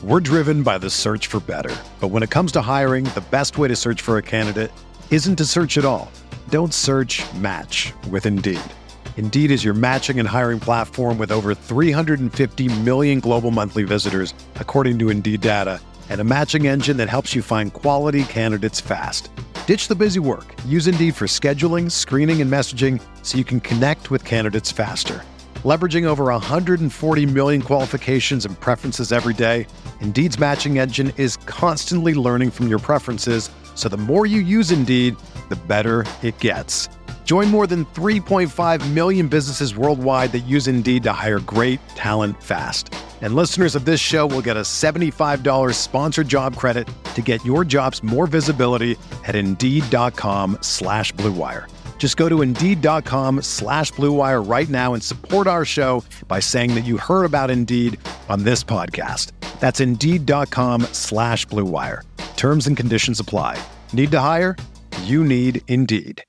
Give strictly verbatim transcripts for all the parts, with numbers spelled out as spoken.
We're driven by the search for better. But when it comes to hiring, the best way to search for a candidate isn't to search at all. Don't search, match with Indeed. Indeed is your matching and hiring platform with over three hundred fifty million global monthly visitors, according to Indeed data, and a matching engine that helps you find quality candidates fast. Ditch the busy work. Use Indeed for scheduling, screening, and messaging so you can connect with candidates faster. Leveraging over one hundred forty million qualifications and preferences every day, Indeed's matching engine is constantly learning from your preferences, so the more you use Indeed, the better it gets. Join more than three point five million businesses worldwide that use Indeed to hire great talent fast. And listeners of this show will get a seventy-five dollars sponsored job credit to get your jobs more visibility at Indeed.com slash Blue Wire. Just go to Indeed.com slash Blue Wire right now and support our show by saying that you heard about Indeed on this podcast. That's Indeed.com slash Blue Wire. Terms and conditions apply. Need to hire? You need Indeed.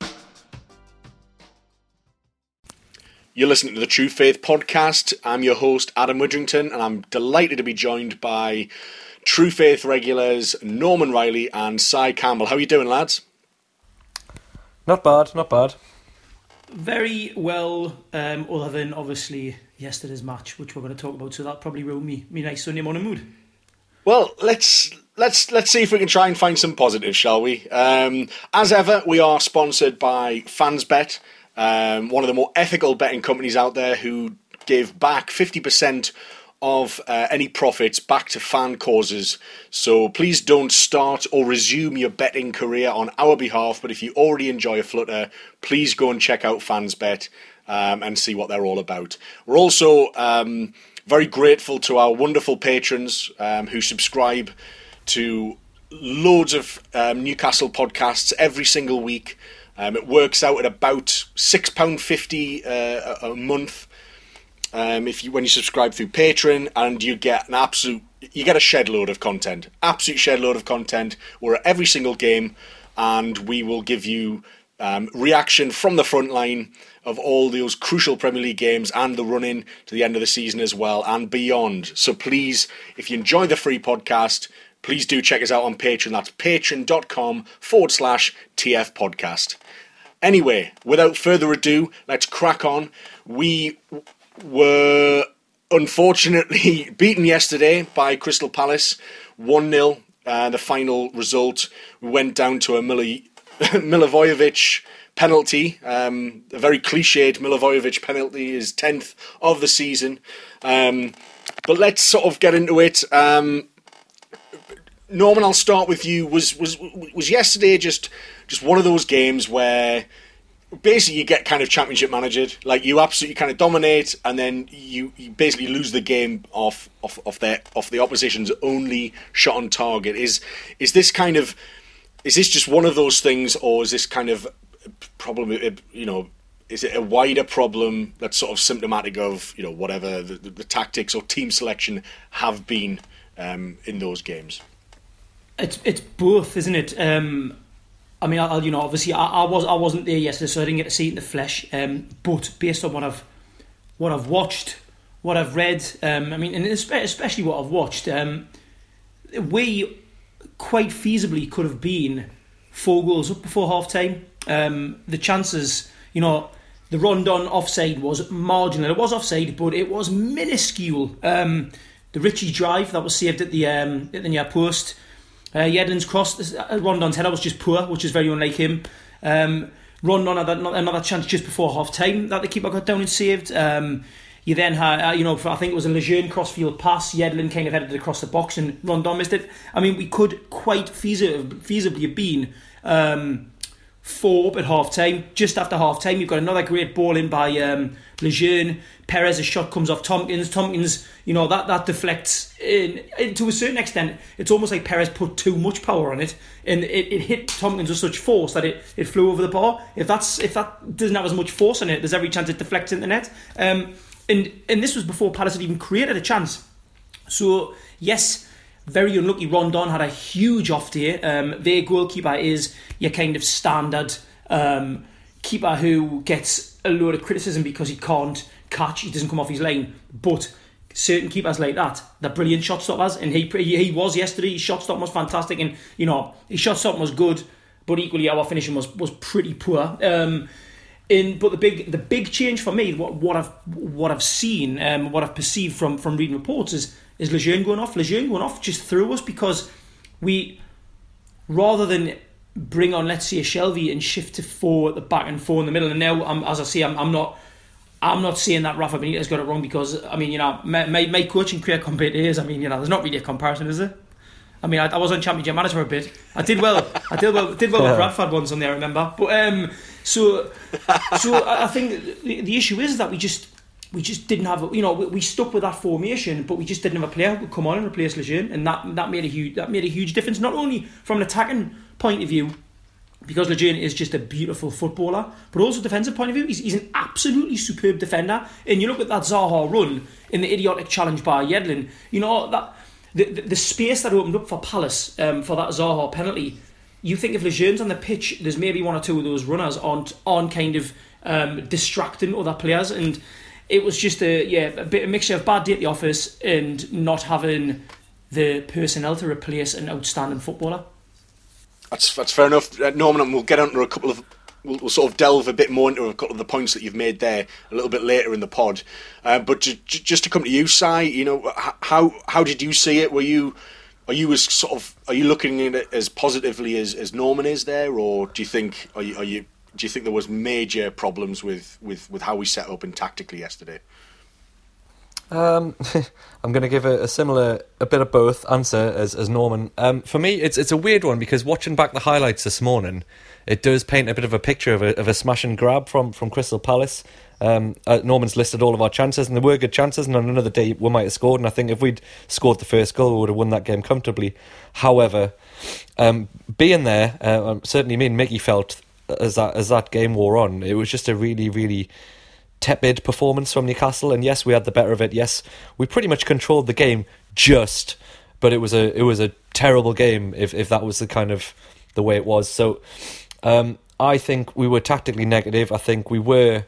You're listening to the True Faith Podcast. I'm your host, Adam Widrington, and I'm delighted to be joined by True Faith regulars Norman Riley and Cy Campbell. How are you doing, lads? Not bad, not bad. Very well, um, other than obviously yesterday's match, which we're going to talk about, so that probably ruined me, me nice Sunday morning mood. Well, let's let's let's see if we can try and find some positives, shall we? Um, as ever, we are sponsored by FansBet, um, one of the more ethical betting companies out there who give back fifty percent of uh, any profits back to fan causes. So please don't start or resume your betting career on our behalf, but if you already enjoy a flutter, please go and check out FansBet um, and see what they're all about. We're also um, very grateful to our wonderful patrons um, who subscribe to loads of um, Newcastle podcasts every single week. Um, it works out at about six pounds fifty uh, a month. Um, if you when you subscribe through Patreon, and you get an absolute, you get a shed load of content, absolute shed load of content. We're at every single game, and we will give you um, reaction from the front line of all those crucial Premier League games and the run-in to the end of the season as well and beyond. So please, if you enjoy the free podcast, please do check us out on Patreon. That's patreon.com forward slash TF podcast. Anyway, without further ado, let's crack on. We were unfortunately beaten yesterday by Crystal Palace one nil. Uh, the final result, we went down to a Milo- Milivojevic penalty, um, a very cliched Milivojevic penalty, his tenth of the season. Um, but let's sort of get into it. Um, Norman, I'll start with you. Was was was yesterday just just one of those games where basically you get kind of championship managered, like you absolutely kind of dominate, and then you, you basically lose the game off off off their off the opposition's only shot on target? Is is this kind of is this just one of those things, or is this kind of problem? You know, is it a wider problem that's sort of symptomatic of, you know, whatever the, the, the tactics or team selection have been um, in those games? It's it's both, isn't it? Um, I mean, I, you know, obviously, I, I was I wasn't there yesterday, so I didn't get to see it in the flesh. Um, but based on what I've what I've watched, what I've read, um, I mean, and especially what I've watched, um, we quite feasibly could have been four goals up before half time. Um, the chances, you know, the Rondon offside was marginal. It was offside, but it was minuscule. Um, the Ritchie drive that was saved at the um, at the near post. Uh, Yedlin's cross, uh, Rondon's header was just poor, which is very unlike him. Um, Rondon had another chance just before half time that the keeper got down and saved. Um, you then had, uh, you know, I think it was a Lejeune crossfield pass. Yedlin kind of headed it across the box and Rondon missed it. I mean, we could quite feasibly, feasibly have been um, four up at half time. Just after half time, you've got another great ball in by um, Lejeune. Perez's shot comes off Tompkins. Tompkins, you know, that, that deflects in, in to a certain extent. It's almost like Perez put too much power on it, and it, it hit Tompkins with such force that it, it flew over the bar. If that's if that doesn't have as much force on it, there's every chance it deflects in the net. Um, and and this was before Palace had even created a chance. So yes, very unlucky. Rondon had a huge off day. Um, their goalkeeper is your kind of standard um, keeper who gets a load of criticism because he can't catch, he doesn't come off his line, but certain keepers like that, they're brilliant shot stoppers, and he he was yesterday. His shot stop was fantastic, and you know his shot stop was good, but equally our finishing was was pretty poor. Um, in but the big the big change for me, what what I've what I've seen, um, what I've perceived from from reading reports is is Lejeune going off. Lejeune going off just threw us because we, rather than bring on, let's say, a Shelvey and shift to four at the back and four in the middle. And now, I'm, as I say, I'm, I'm not I'm not saying that Rafa Benitez got it wrong, because, I mean, you know, my, my, my coaching career compared to his, I mean, you know, there's not really a comparison, is there? I mean, I, I was on Championship Manager for a bit. I did well. I did well. Did well with Bradford once on there, I remember. But um, so, so I think the, the issue is that we just we just didn't have, you know, we, we stuck with that formation, but we just didn't have a player who could come on and replace Lejeune, and that that made a huge that made a huge difference, not only from an attacking point of view, because Lejeune is just a beautiful footballer, but also defensive point of view. He's, he's an absolutely superb defender. And you look at that Zaha run in the idiotic challenge by Yedlin, you know, that the, the, the space that opened up for Palace um, for that Zaha penalty, you think if Lejeune's on the pitch, there's maybe one or two of those runners on, on kind of um, distracting other players. And it was just a, yeah, a bit of a mixture of bad day at the office and not having the personnel to replace an outstanding footballer. That's that's fair enough, uh, Norman. And we'll get onto a couple of, we'll, we'll sort of delve a bit more into a couple of the points that you've made there a little bit later in the pod. Uh, but to, just to come to you, Si, you know, how how did you see it? Were you are you as sort of are you looking at it as positively as, as Norman is there, or do you think are you, are you do you think there was major problems with, with, with how we set up and tactically yesterday? Um, I'm going to give a, a similar, a bit of both answer as, as Norman. Um, for me, it's it's a weird one, because watching back the highlights this morning, it does paint a bit of a picture of a, of a smash and grab from, from Crystal Palace. Um, uh, Norman's listed all of our chances, and there were good chances, and on another day we might have scored, and I think if we'd scored the first goal, we would have won that game comfortably. However, um, being there, uh, certainly me and Mickey felt as that, as that game wore on, it was just a really, really tepid performance from Newcastle. And yes, we had the better of it. Yes, we pretty much controlled the game, just, but it was a it was a terrible game if if that was the kind of the way it was. So um, I think we were tactically negative. I think we were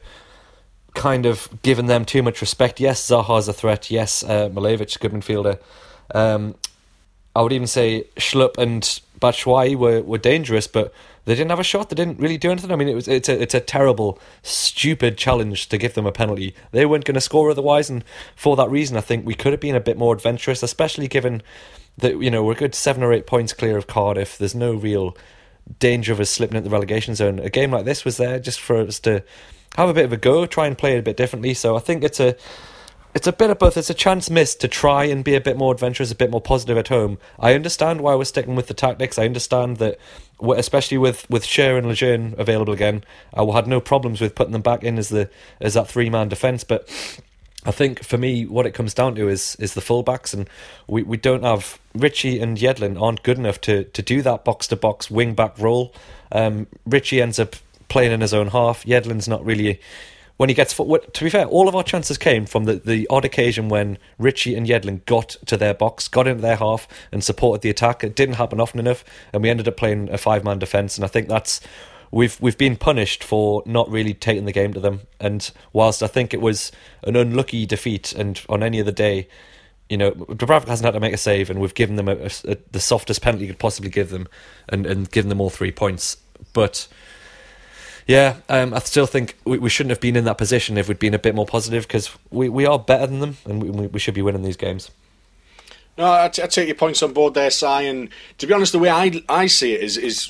kind of giving them too much respect. Yes, Zaha's a threat. Yes, uh, Milevic, good midfielder. Um, I would even say Schlupp and Batshuayi were, were dangerous, but they didn't have a shot. They didn't really do anything. I mean, it was it's a it's a terrible, stupid challenge to give them a penalty. They weren't going to score otherwise, and for that reason, I think we could have been a bit more adventurous, especially given that, you know, we're a good seven or eight points clear of Cardiff. There's no real danger of us slipping into the relegation zone. A game like this was there just for us to have a bit of a go, try and play it a bit differently. So I think it's a It's a bit of both. It's a chance missed to try and be a bit more adventurous, a bit more positive at home. I understand why we're sticking with the tactics. I understand that, especially with with Schär and Lejeune available again, I had no problems with putting them back in as the as that three man defence. But I think for me, what it comes down to is is the fullbacks, and we, we don't have Ritchie and Yedlin aren't good enough to to do that box to box wing back role. Um, Ritchie ends up playing in his own half. Yedlin's not really. When he gets foot, to be fair, all of our chances came from the, the odd occasion when Ritchie and Yedlin got to their box, got into their half and supported the attack. It didn't happen often enough, and we ended up playing a five man defence. And I think that's we've we've been punished for not really taking the game to them. And whilst I think it was an unlucky defeat, and on any other day, you know, Dubravka hasn't had to make a save, and we've given them a, a, a, the softest penalty you could possibly give them, and, and given them all three points. But yeah, um, I still think we, we shouldn't have been in that position if we'd been a bit more positive, because we, we are better than them, and we, we should be winning these games. No, I, t- I take your points on board there, Si, and to be honest, the way I, I see it is is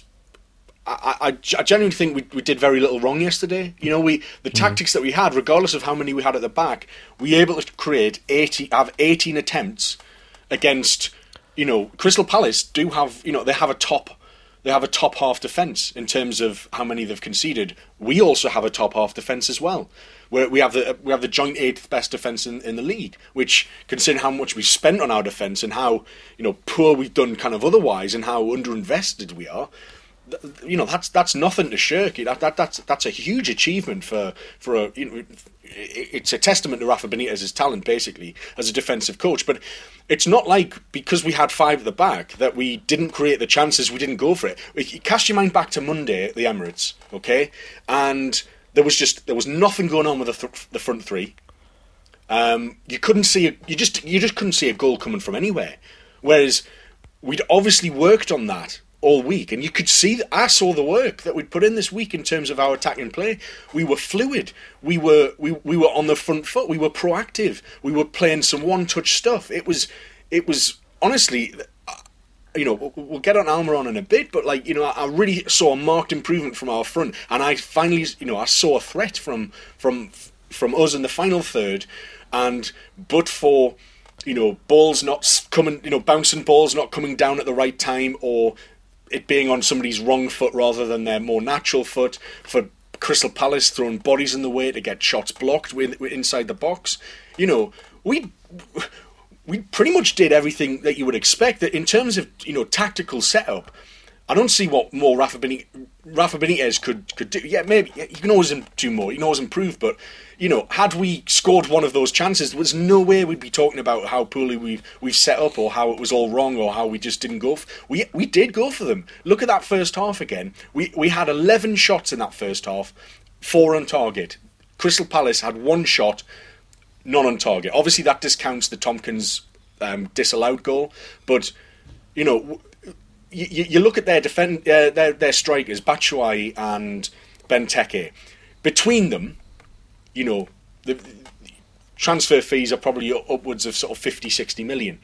I, I, I genuinely think we, we did very little wrong yesterday. You know, we the mm. tactics that we had, regardless of how many we had at the back, we were able to create eighty, have eighteen attempts against, you know, Crystal Palace do have, you know, they have a top. They have a top half defence in terms of how many they've conceded. We also have a top half defence as well, where we have the we have the joint eighth best defence in, in the league. Which, considering how much we spent on our defence and how, you know, poor we've done kind of otherwise, and how underinvested we are, you know, that's that's nothing to shirk. That that that's that's a huge achievement for for a, you know, it's a testament to Rafa Benitez's talent basically as a defensive coach. But it's not like because we had five at the back that we didn't create the chances, we didn't go for it. Cast your mind back to Monday at the Emirates, okay? And there was just there was nothing going on with the, th- the front three. Um, you couldn't see a, you just you just couldn't see a goal coming from anywhere. Whereas we'd obviously worked on that all week, and you could see that I saw the work that we'd put in this week in terms of our attacking play. We were fluid. We were we, we were on the front foot. We were proactive. We were playing some one-touch stuff. It was it was honestly, you know, we'll get on Almiron in a bit, but like, you know, I really saw a marked improvement from our front, and I finally, you know, I saw a threat from from from us in the final third, and but for, you know, balls not coming, you know, bouncing balls not coming down at the right time, or it being on somebody's wrong foot rather than their more natural foot, for Crystal Palace throwing bodies in the way to get shots blocked with, with inside the box. You know, we we pretty much did everything that you would expect. That in terms of, you know, tactical setup, I don't see what more Rafa Benitez, Rafa Benitez could could do. Yeah, maybe you can always do more. You can always improve, but you know, had we scored one of those chances, there was no way we'd be talking about how poorly we've we've set up, or how it was all wrong, or how we just didn't go. For, we we did go for them. Look at that first half again. We we had eleven shots in that first half, four on target. Crystal Palace had one shot, none on target. Obviously, that discounts the Tompkins um, disallowed goal, but you know. You, you look at their defend uh, their their strikers, Batshuayi and Benteke. Between them, you know, the, the transfer fees are probably upwards of sort of fifty, sixty million.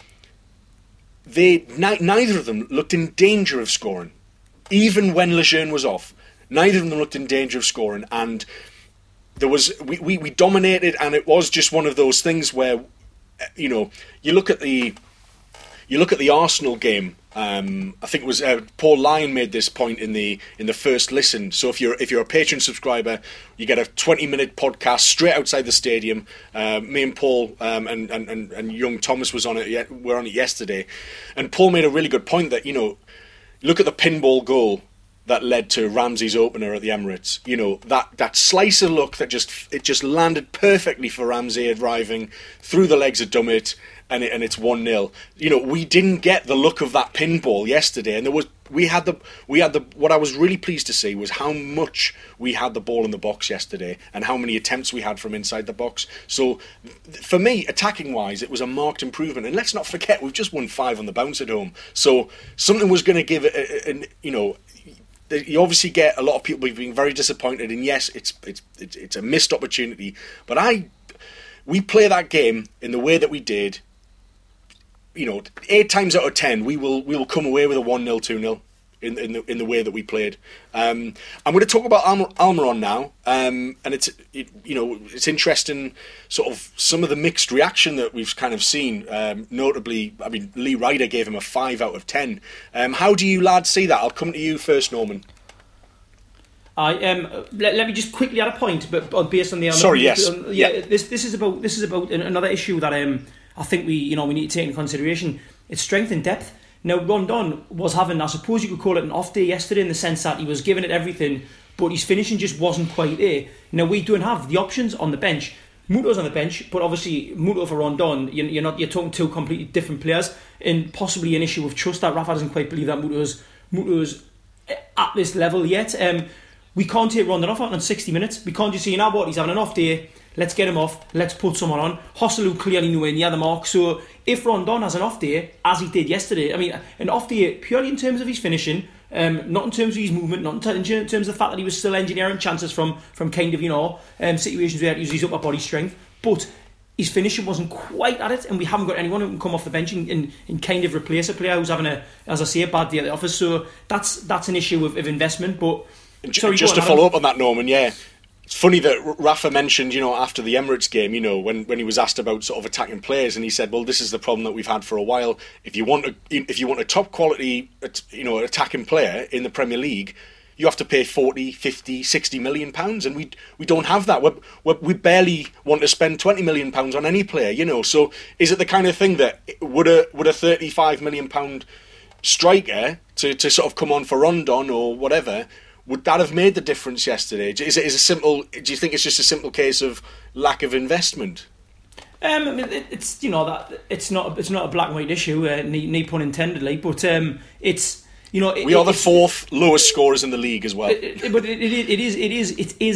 They ni- neither of them looked in danger of scoring, even when Lejeune was off. Neither of them looked in danger of scoring, and there was we, we, we dominated, and it was just one of those things where, you know, you look at the you look at the Arsenal game. Um, I think it was uh, Paul Lyon made this point in the in the first listen. So if you're if you're a Patreon subscriber, you get a twenty minute podcast straight outside the stadium. Uh, me and Paul um, and, and and young Thomas was on it. Were on it yesterday, and Paul made a really good point that, you know, look at the pinball goal that led to Ramsey's opener at the Emirates. You know, that that slicer look that just it just landed perfectly for Ramsey arriving through the legs of Dummett. And it, and it's one nil. You know, we didn't get the look of that pinball yesterday, and there was we had the we had the what I was really pleased to see was how much we had the ball in the box yesterday, and how many attempts we had from inside the box. So for me, attacking wise, it was a marked improvement. And let's not forget, we've just won five on the bounce at home, so something was going to give it. And you know, you obviously get a lot of people being very disappointed, and yes, it's it's it's a missed opportunity. But I, we play that game in the way that we did. You know, eight times out of ten, we will we will come away with a one nil, two nil in in the in the way that we played. Um, I'm going to talk about Alm- Almiron now, um, and it's it, you know it's interesting, sort of some of the mixed reaction that we've kind of seen. Um, notably, I mean, Lee Ryder gave him a five out of ten. Um, how do you lads see that? I'll come to you first, Norman. I um let, let me just quickly add a point, but based on the sorry, yes, um, yeah, yeah, this this is about this is about another issue that um. I think we, you know, we need to take into consideration. It's strength and depth. Now, Rondon was having, I suppose you could call it an off day yesterday, in the sense that he was giving it everything, but his finishing just wasn't quite there. Now, we don't have the options on the bench. Muto's on the bench, but obviously Muto for Rondon, you're not you're talking two completely different players, and possibly an issue of trust that Rafa doesn't quite believe that Muto's Muto's at this level yet. Um, we can't take Rondon off on sixty minutes. We can't just say, you know what, he's having an off day. Let's get him off. Let's put someone on. Hosselu clearly knew in the other mark. So if Rondon has an off day, as he did yesterday, I mean, an off day purely in terms of his finishing, um, not in terms of his movement, not in terms of the fact that he was still engineering chances from from kind of, you know, um, situations where he used his upper body strength, but his finishing wasn't quite at it, and we haven't got anyone who can come off the bench and, and, and kind of replace a player who's having a, as I say, a bad day at the office. So that's that's an issue of, of investment. But sorry, just to follow up on that, Norman, yeah. It's funny that Rafa mentioned, you know, after the Emirates game, you know, when, when he was asked about sort of attacking players, and he said, well, this is the problem that we've had for a while. If you want a, if you want a top quality, you know, attacking player in the Premier League, you have to pay forty, fifty, sixty million pounds, and we we don't have that. We're, we're, we barely want to spend twenty million pounds on any player, you know. So is it the kind of thing that would a would a thirty-five million pound striker to, to sort of come on for Rondon or whatever? Would that have made the difference yesterday? Is it is a simple? Do you think it's just a simple case of lack of investment? Um, I mean, it, it's you know that it's not it's not a black and white issue, uh, no pun intendedly, but um, it's you know it, we are it, the fourth lowest scorers in the league as well. It, it, but it, it, it is it is it is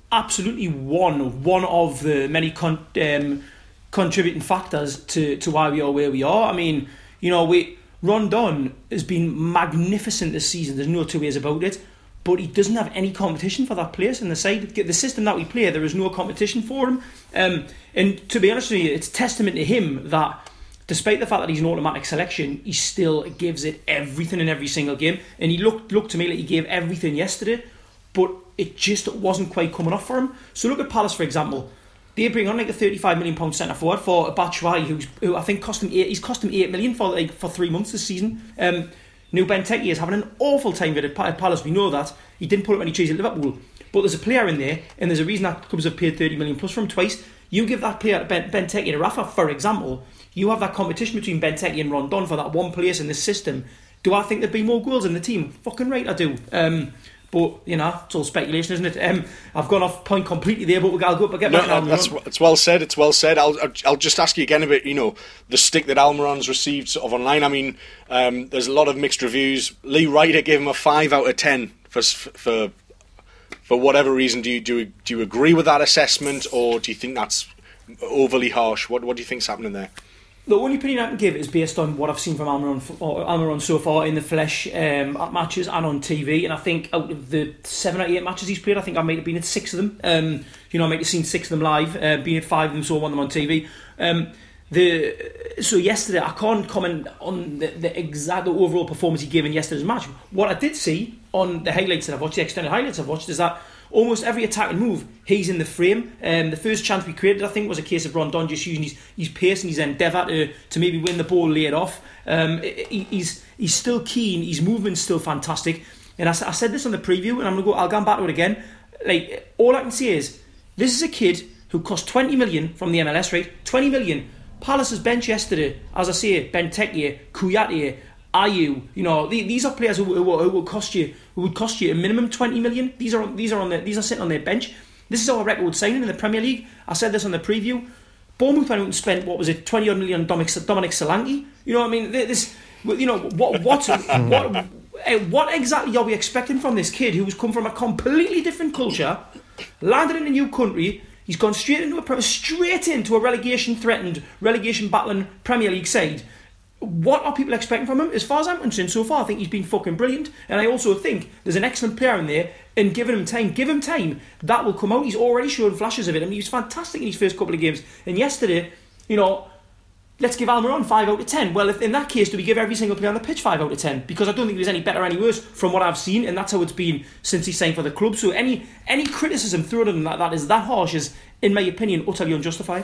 absolutely one one of the many con- um, contributing factors to, to why we are where we are. I mean, you know, we Rondon has been magnificent this season. There's no two ways about it. But he doesn't have any competition for that place in the side. The system that we play, there is no competition for him. Um, and to be honest with you, it's testament to him that despite the fact that he's an automatic selection, he still gives it everything in every single game. And he looked looked to me like he gave everything yesterday, but it just wasn't quite coming off for him. So look at Palace, for example. They bring on like a thirty-five million pound centre forward for Batshuayi, who's who I think cost him eight. He's cost him eight million for like for three months this season. Um, Now Benteke is having an awful time with it at Palace. We know that he didn't put up any trees at Liverpool, but there's a player in there, and there's a reason that clubs have paid thirty million plus for him twice. You give that player to ben- Benteke to Rafa, for example. You have that competition between Benteke and Rondon for that one place in this system. Do I think there'd be more goals in the team? Fucking right, I do. Um, But, you know, it's all speculation, isn't it? Um, I've gone off point completely there, but I'll go up and get no, back to Almiron. That's, it's well said, it's well said. I'll I'll just ask you again about, you know, the stick that Almiron's received sort of online. I mean, um, there's a lot of mixed reviews. Lee Ryder gave him a five out of ten for for for whatever reason. Do you do you, do you agree with that assessment, or do you think that's overly harsh? What what do you think's happening there? The only opinion I can give is based on what I've seen from Almiron, Almiron so far in the flesh um, at matches and on T V. And I think out of the seven or eight matches he's played, I think I might have been at six of them. Um, you know, I might have seen six of them live, uh, been at five of them, so one of them on T V. Um, the so yesterday, I can't comment on the, the exact the overall performance he gave in yesterday's match. What I did see on the highlights that I've watched, the extended highlights I've watched, is that almost every attacking move, he's in the frame. Um, the first chance we created, I think, was a case of Rondon just using his, his pace and his endeavour to, to maybe win the ball, lay it off. Um, he, he's he's still keen, his movement's still fantastic. And I, I said this on the preview, and I'm gonna go. I'll go back to it again. Like, all I can say is this is a kid who cost twenty million from the M L S rate. twenty million. Palace's bench yesterday, as I say, Benteke, Kouyaté, Ayew, you know, these are players who, who, who will cost you, who would cost you a minimum twenty million. These are these are on the, these are sitting on their bench. This is our record signing in the Premier League. I said this on the preview. Bournemouth went out and spent, what was it, twenty odd million on Dominic, Dominic Solanke. You know what I mean? This, you know, what what what what exactly are we expecting from this kid who's come from a completely different culture, landed in a new country? He's gone straight into a straight into a relegation threatened, relegation battling Premier League side. What are people expecting from him? As far as I'm concerned, so far, I think he's been fucking brilliant. And I also think there's an excellent player in there, and giving him time, give him time, that will come out. He's already shown flashes of it. I mean, he was fantastic in his first couple of games. And yesterday, you know, let's give Almiron five out of ten. Well, if in that case, do we give every single player on the pitch five out of ten? Because I don't think he was any better or any worse from what I've seen, and that's how it's been since he signed for the club. So any any criticism thrown at him that, that is that harsh is, in my opinion, utterly unjustified.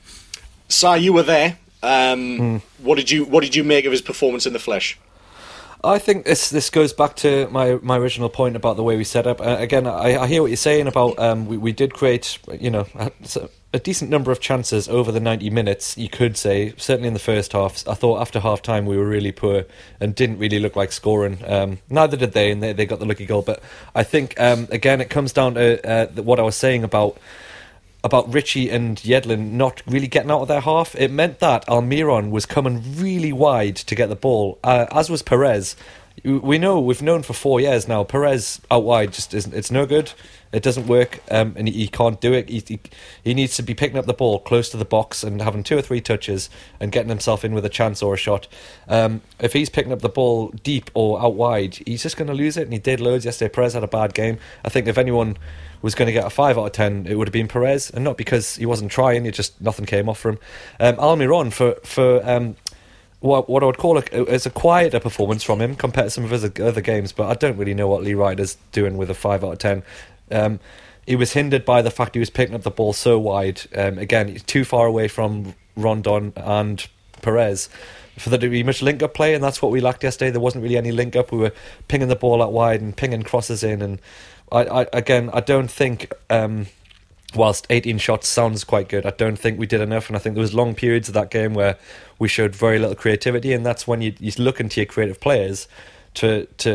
Si, you were there. Um, mm. What did you What did you make of his performance in the flesh? I think this this goes back to my, my original point about the way we set up. Uh, again, I, I hear what you're saying about um, we, we did create, you know, a, a decent number of chances over the ninety minutes, you could say. Certainly in the first half. I thought after half-time we were really poor and didn't really look like scoring. Um, neither did they, and they, they got the lucky goal. But I think, um, again, it comes down to uh, what I was saying about about Richie and Yedlin not really getting out of their half. It meant that Almiron was coming really wide to get the ball, uh, as was Perez. We know, we've known for four years now, Perez out wide just isn't, it's no good. It doesn't work, um, and he, he can't do it. He, he he needs to be picking up the ball close to the box and having two or three touches and getting himself in with a chance or a shot. Um, if he's picking up the ball deep or out wide, he's just going to lose it, and he did loads yesterday. Perez had a bad game. I think if anyone was going to get a five out of ten, it would have been Perez, and not because he wasn't trying, it just nothing came off for him. Um, Almiron, for for um, what what I would call a, as a quieter performance from him compared to some of his other games, but I don't really know what Lee Ryder's doing with a five out of ten. Um, he was hindered by the fact he was picking up the ball so wide. Um, again, he's too far away from Rondon and Perez for there to be much link-up play, and that's what we lacked yesterday. There wasn't really any link-up. We were pinging the ball out wide and pinging crosses in, and I, I again, I don't think, um, whilst eighteen shots sounds quite good, I don't think we did enough, and I think there was long periods of that game where we showed very little creativity, and that's when you, you look into your creative players to to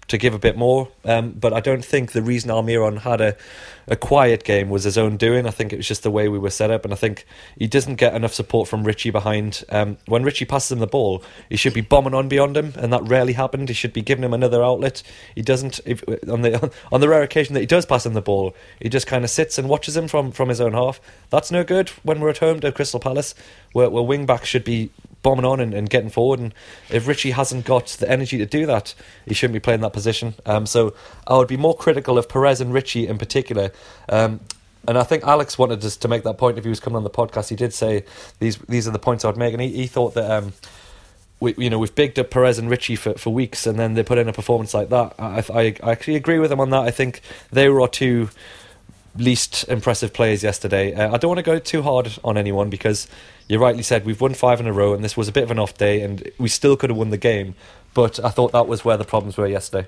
to give a bit more. Um, but I don't think the reason Almiron had a, a quiet game was his own doing. I think it was just the way we were set up, and I think he doesn't get enough support from Richie behind. Um, when Richie passes him the ball, he should be bombing on beyond him, and that rarely happened. He should be giving him another outlet. He doesn't. If, on the on the rare occasion that he does pass him the ball, he just kind of sits and watches him from, from his own half. That's no good when we're at home to Crystal Palace, where, where wing backs should be bombing on and, and getting forward, and if Richie hasn't got the energy to do that, he shouldn't be playing that position. Um, so I would be more critical of Perez and Richie in particular. Um, and I think Alex wanted us to make that point if he was coming on the podcast. He did say these these are the points I'd make, and he, he thought that um, we you know we've bigged up Perez and Richie for, for weeks, and then they put in a performance like that. I, I, I actually agree with him on that. I think they were our two least impressive players yesterday. Uh, I don't want to go too hard on anyone because you rightly said we've won five in a row and this was a bit of an off day and we still could have won the game, but I thought that was where the problems were yesterday.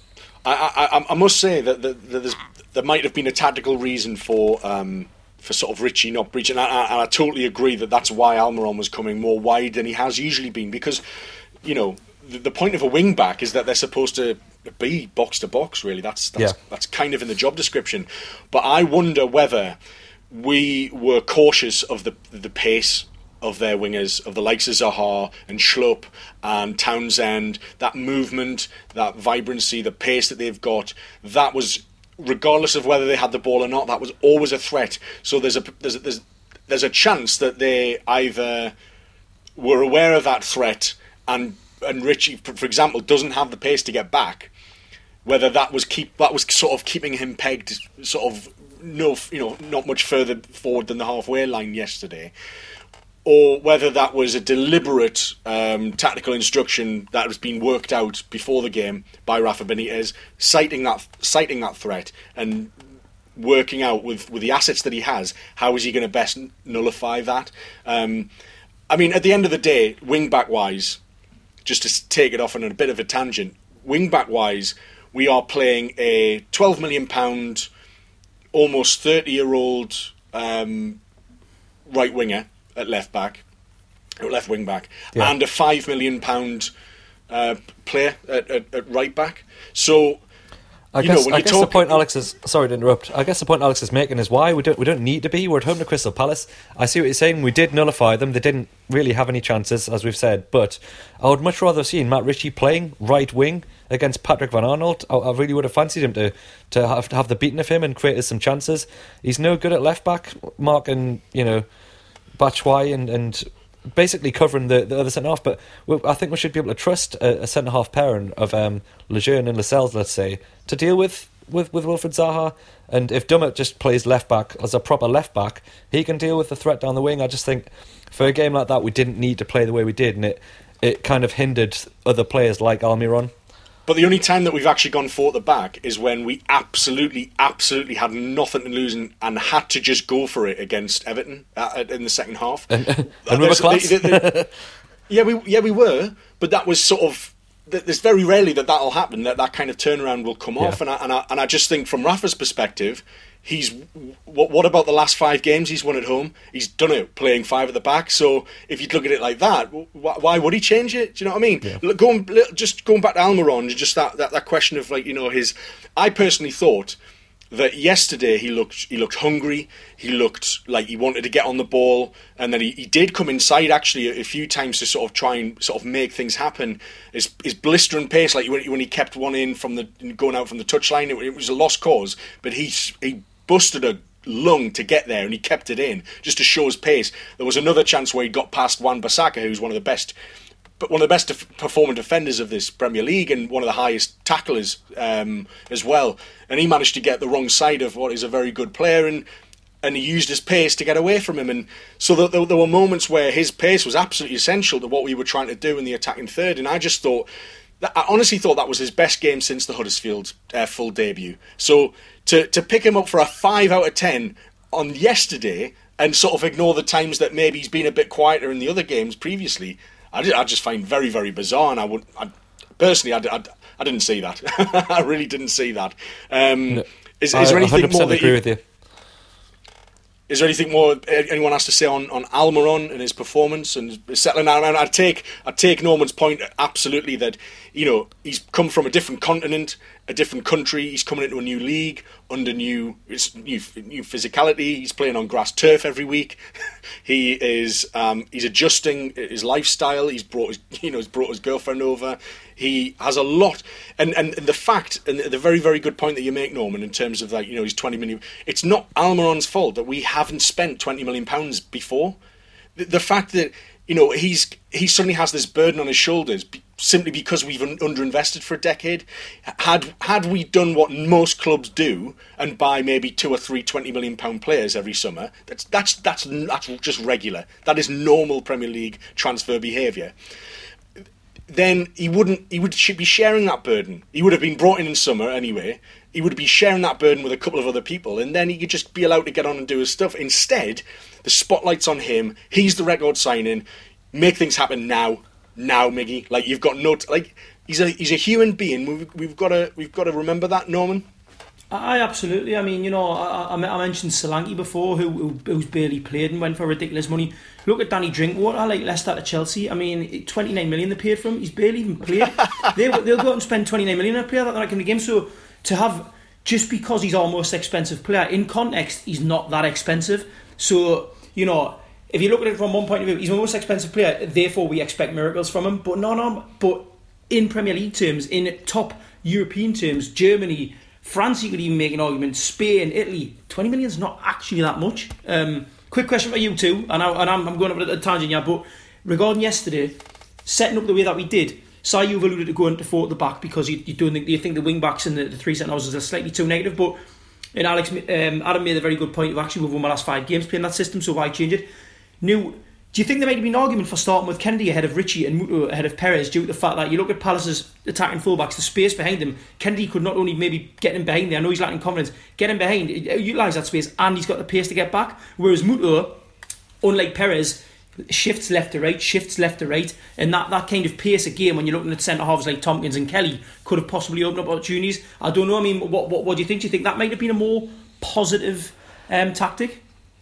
I, I, I must say that, that, that there might have been a tactical reason for um, for sort of Richie not breaching, and I, and I totally agree that that's why Almiron was coming more wide than he has usually been, because, you know, the, the point of a wing back is that they're supposed to be box to box, really. That's that's, yeah. that's kind of in the job description. But I wonder whether we were cautious of the the pace of their wingers, of the likes of Zaha and Schlupp and Townsend, that movement, that vibrancy, the pace that they've got, that was, regardless of whether they had the ball or not, that was always a threat. So there's a there's a, there's, there's a chance that they either were aware of that threat and and Richie, for example, doesn't have the pace to get back, whether that was keep that was sort of keeping him pegged sort of no you know not much further forward than the halfway line yesterday, or whether that was a deliberate um, tactical instruction that has been worked out before the game by Rafa Benitez, citing that citing that threat and working out with, with the assets that he has, how is he going to best nullify that. Um, I mean, at the end of the day, wing back wise, just to take it off on a bit of a tangent, wing back wise, we are playing a twelve million pounds, almost thirty year old um, right winger at left back, or left wing back, yeah. and a five million pound uh, player at, at, at right back. So, I you guess, know, when I you guess talk, the point Alex is sorry to interrupt. I guess the point Alex is making is why we don't we don't need to be. We're at home to Crystal Palace. I see what you're saying. We did nullify them. They didn't really have any chances, as we've said. But I would much rather have seen Matt Ritchie playing right wing against Patrick Van Aanholt. I, I really would have fancied him to to have to have the beating of him and create us some chances. He's no good at left back, marking you know Batshuayi and and. basically covering the, the other centre half, but we, I think we should be able to trust a, a centre half pairing of um, Lejeune and Lascelles, let's say, to deal with, with, with Wilfried Zaha. And if Dummett just plays left back as a proper left back, he can deal with the threat down the wing. I just think for a game like that, we didn't need to play the way we did, and it it kind of hindered other players like Almiron. But the only time that we've actually gone for the back is when we absolutely, absolutely had nothing to lose and, and had to just go for it against Everton uh, in the second half. And, and we were class. They, they, they, yeah, we yeah we were, but that was sort of. There's very rarely that that'll happen. That that kind of turnaround will come yeah. off, and I, and I and I just think from Rafa's perspective, he's what, what about the last five games he's won at home? He's done it playing five at the back. So if you look at it like that, why would he change it? Do you know what I mean? Yeah. Going just going back to Almiron, just that, that that question of like you know his. I personally thought that yesterday he looked he looked hungry. He looked like he wanted to get on the ball, and then he, he did come inside actually a, a few times to sort of try and sort of make things happen. His his blistering pace, like when, when he kept one in from the going out from the touchline, it, it was a lost cause, but he he busted a lung to get there and he kept it in just to show his pace. There was another chance where he got past Wan-Bissaka, who's one of the best. But one of the best def- performing defenders of this Premier League and one of the highest tacklers um, as well. And he managed to get the wrong side of what is a very good player, and and he used his pace to get away from him. And so th- th- there were moments where his pace was absolutely essential to what we were trying to do in the attacking third. And I just thought, that, I honestly thought that was his best game since the Huddersfield uh, full debut. So to to pick him up for a five out of ten on yesterday and sort of ignore the times that maybe he's been a bit quieter in the other games previously, I, did, I just find very, very bizarre, and I would, I, personally, I, I, I didn't see that. I really didn't see that. Um, no, is, is there anything I one hundred percent more that agree you, with you. Is there anything more anyone has to say on, on Almiron and his performance and settling down? And I'd take I'd take Norman's point absolutely that, you know, he's come from a different continent, a different country. He's coming into a new league under new new, new physicality. He's playing on grass turf every week. he is um, he's adjusting his lifestyle. He's brought his, you know he's brought his girlfriend over. He has a lot, and, and the fact, and the very, very good point that you make, Norman, in terms of, like, you know, he's twenty million. It's not Almiron's fault that we haven't spent twenty million pounds before. The, the fact that, you know, he's he suddenly has this burden on his shoulders simply because we've underinvested for a decade. Had had we done what most clubs do and buy maybe two or three twenty million pound players every summer, that's that's that's that's just regular. That is normal Premier League transfer behaviour. Then he wouldn't. He would should be sharing that burden. He would have been brought in in summer anyway. He would be sharing that burden with a couple of other people, and then he could just be allowed to get on and do his stuff. Instead, the spotlight's on him. He's the record signing. Make things happen now, now, Miggy. Like, you've got no t- like. He's a he's a human being. We've we've got to we've got to remember that, Norman. I absolutely. I mean, you know, I, I mentioned Solanke before, who, who who's barely played and went for ridiculous money. Look at Danny Drinkwater, like Leicester to Chelsea. I mean, twenty-nine million they paid for him. He's barely even played. they, they'll go out and spend twenty-nine million on a player that they're not going to give him. So to have, just because he's our most expensive player, in context, he's not that expensive. So, you know, if you look at it from one point of view, he's our most expensive player, therefore we expect miracles from him. But no, no, but in Premier League terms, in top European terms, Germany, France, you could even make an argument, Spain, Italy, twenty million is not actually that much. Um, quick question for you two, and, I, and I'm, I'm going up a tangent here, but regarding yesterday, setting up the way that we did, Si, you've alluded to going to four at the back because you, you don't think you think the wing backs and the, the three centre houses are slightly too negative, but and Alex, um, Adam made a very good point of actually we've won my last five games playing that system, so why change it? New. Do you think there might be an argument for starting with Kennedy ahead of Ritchie and Muto ahead of Perez due to the fact that you look at Palace's attacking fullbacks, the space behind him, Kennedy could not only maybe get him behind there, I know he's lacking confidence, get him behind, utilise that space, and he's got the pace to get back, whereas Muto, unlike Perez, shifts left to right, shifts left to right, and that, that kind of pace of game when you're looking at centre halves like Tompkins and Kelly could have possibly opened up opportunities. I don't know, I mean, what what, what do you think? Do you think that might have been a more positive um, tactic?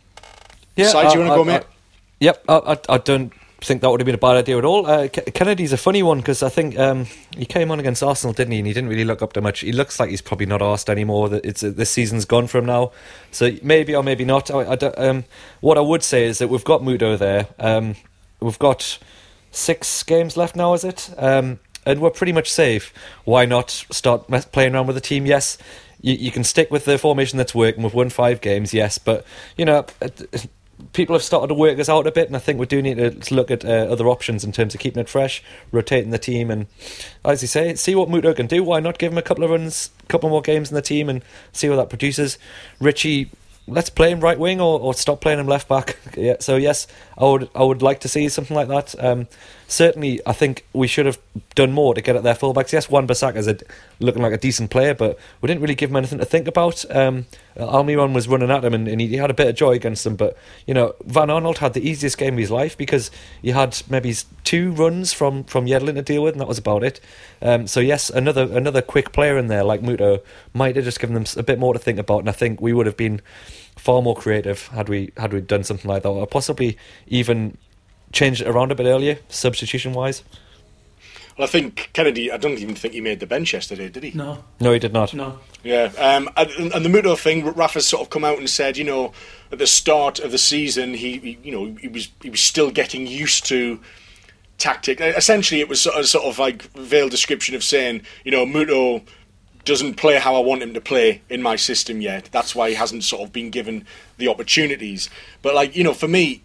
Yeah, Side, do you want to go, mate? I, Yep, I, I, I don't think that would have been a bad idea at all. Uh, Kennedy's a funny one because I think um, he came on against Arsenal, didn't he? And he didn't really look up to much. He looks like he's probably not arsed anymore. That it's uh, this season's gone for him now. So maybe or maybe not. I, I um, what I would say is that we've got Muto there. Um, we've got six games left now, is it? Um, and we're pretty much safe. Why not start playing around with the team? Yes, you, you can stick with the formation that's working. We've won five games, yes, but you know. It, people have started to work us out a bit, and I think we do need to look at uh, other options in terms of keeping it fresh, rotating the team, and as you say, see what Muto can do. Why not give him a couple of runs, a couple more games in the team, and see what that produces. Ritchie, let's play him right wing or, or stop playing him left back. Yeah, so yes, I would I would like to see something like that. Um, certainly, I think we should have done more to get at their fullbacks. Yes, Wan-Bissaka's a, looking like a decent player, but we didn't really give him anything to think about. Um, Almiron was running at him, and, and he had a bit of joy against them. But you know, Van Arnold had the easiest game of his life because he had maybe two runs from from Yedlin to deal with, and that was about it. Um, so yes, another another quick player in there like Muto might have just given them a bit more to think about, and I think we would have been far more creative had we had we done something like that, or possibly even changed it around a bit earlier, substitution wise. Well, I think Kennedy, I don't even think he made the bench yesterday, did he? No. No, he did not. No. Yeah, um, and, and the Muto thing, Rafa's sort of come out and said, you know, at the start of the season, he, he you know, he was he was still getting used to tactic. Essentially, it was sort of, sort of like veiled description of saying, you know, Muto doesn't play how I want him to play in my system yet. That's why he hasn't sort of been given the opportunities. But, like, you know, for me,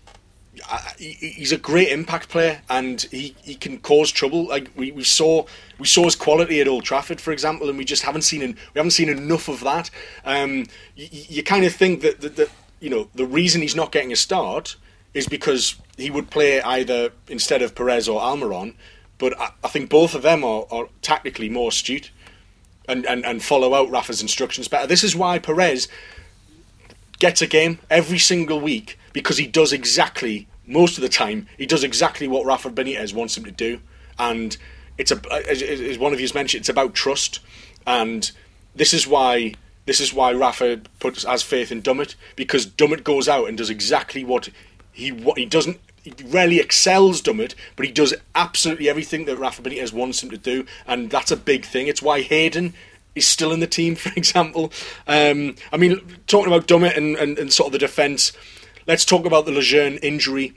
I, he's a great impact player, and he, he can cause trouble. Like we, we saw we saw his quality at Old Trafford, for example, and we just haven't seen we haven't seen enough of that. Um, you, you kind of think that, that, that you know the reason he's not getting a start is because he would play either instead of Perez or Almiron, but I, I think both of them are, are tactically more astute and, and, and follow out Rafa's instructions better. This is why Perez gets a game every single week, because he does exactly, most of the time, he does exactly what Rafa Benitez wants him to do. And it's a, as one of you has mentioned, it's about trust. And this is why this is why Rafa puts has faith in Dummett, because Dummett goes out and does exactly what he what he doesn't. He rarely excels Dummett, but he does absolutely everything that Rafa Benitez wants him to do, and that's a big thing. It's why Hayden is still in the team, for example. Um, I mean, talking about Dummett and, and, and sort of the defence, let's talk about the Lejeune injury.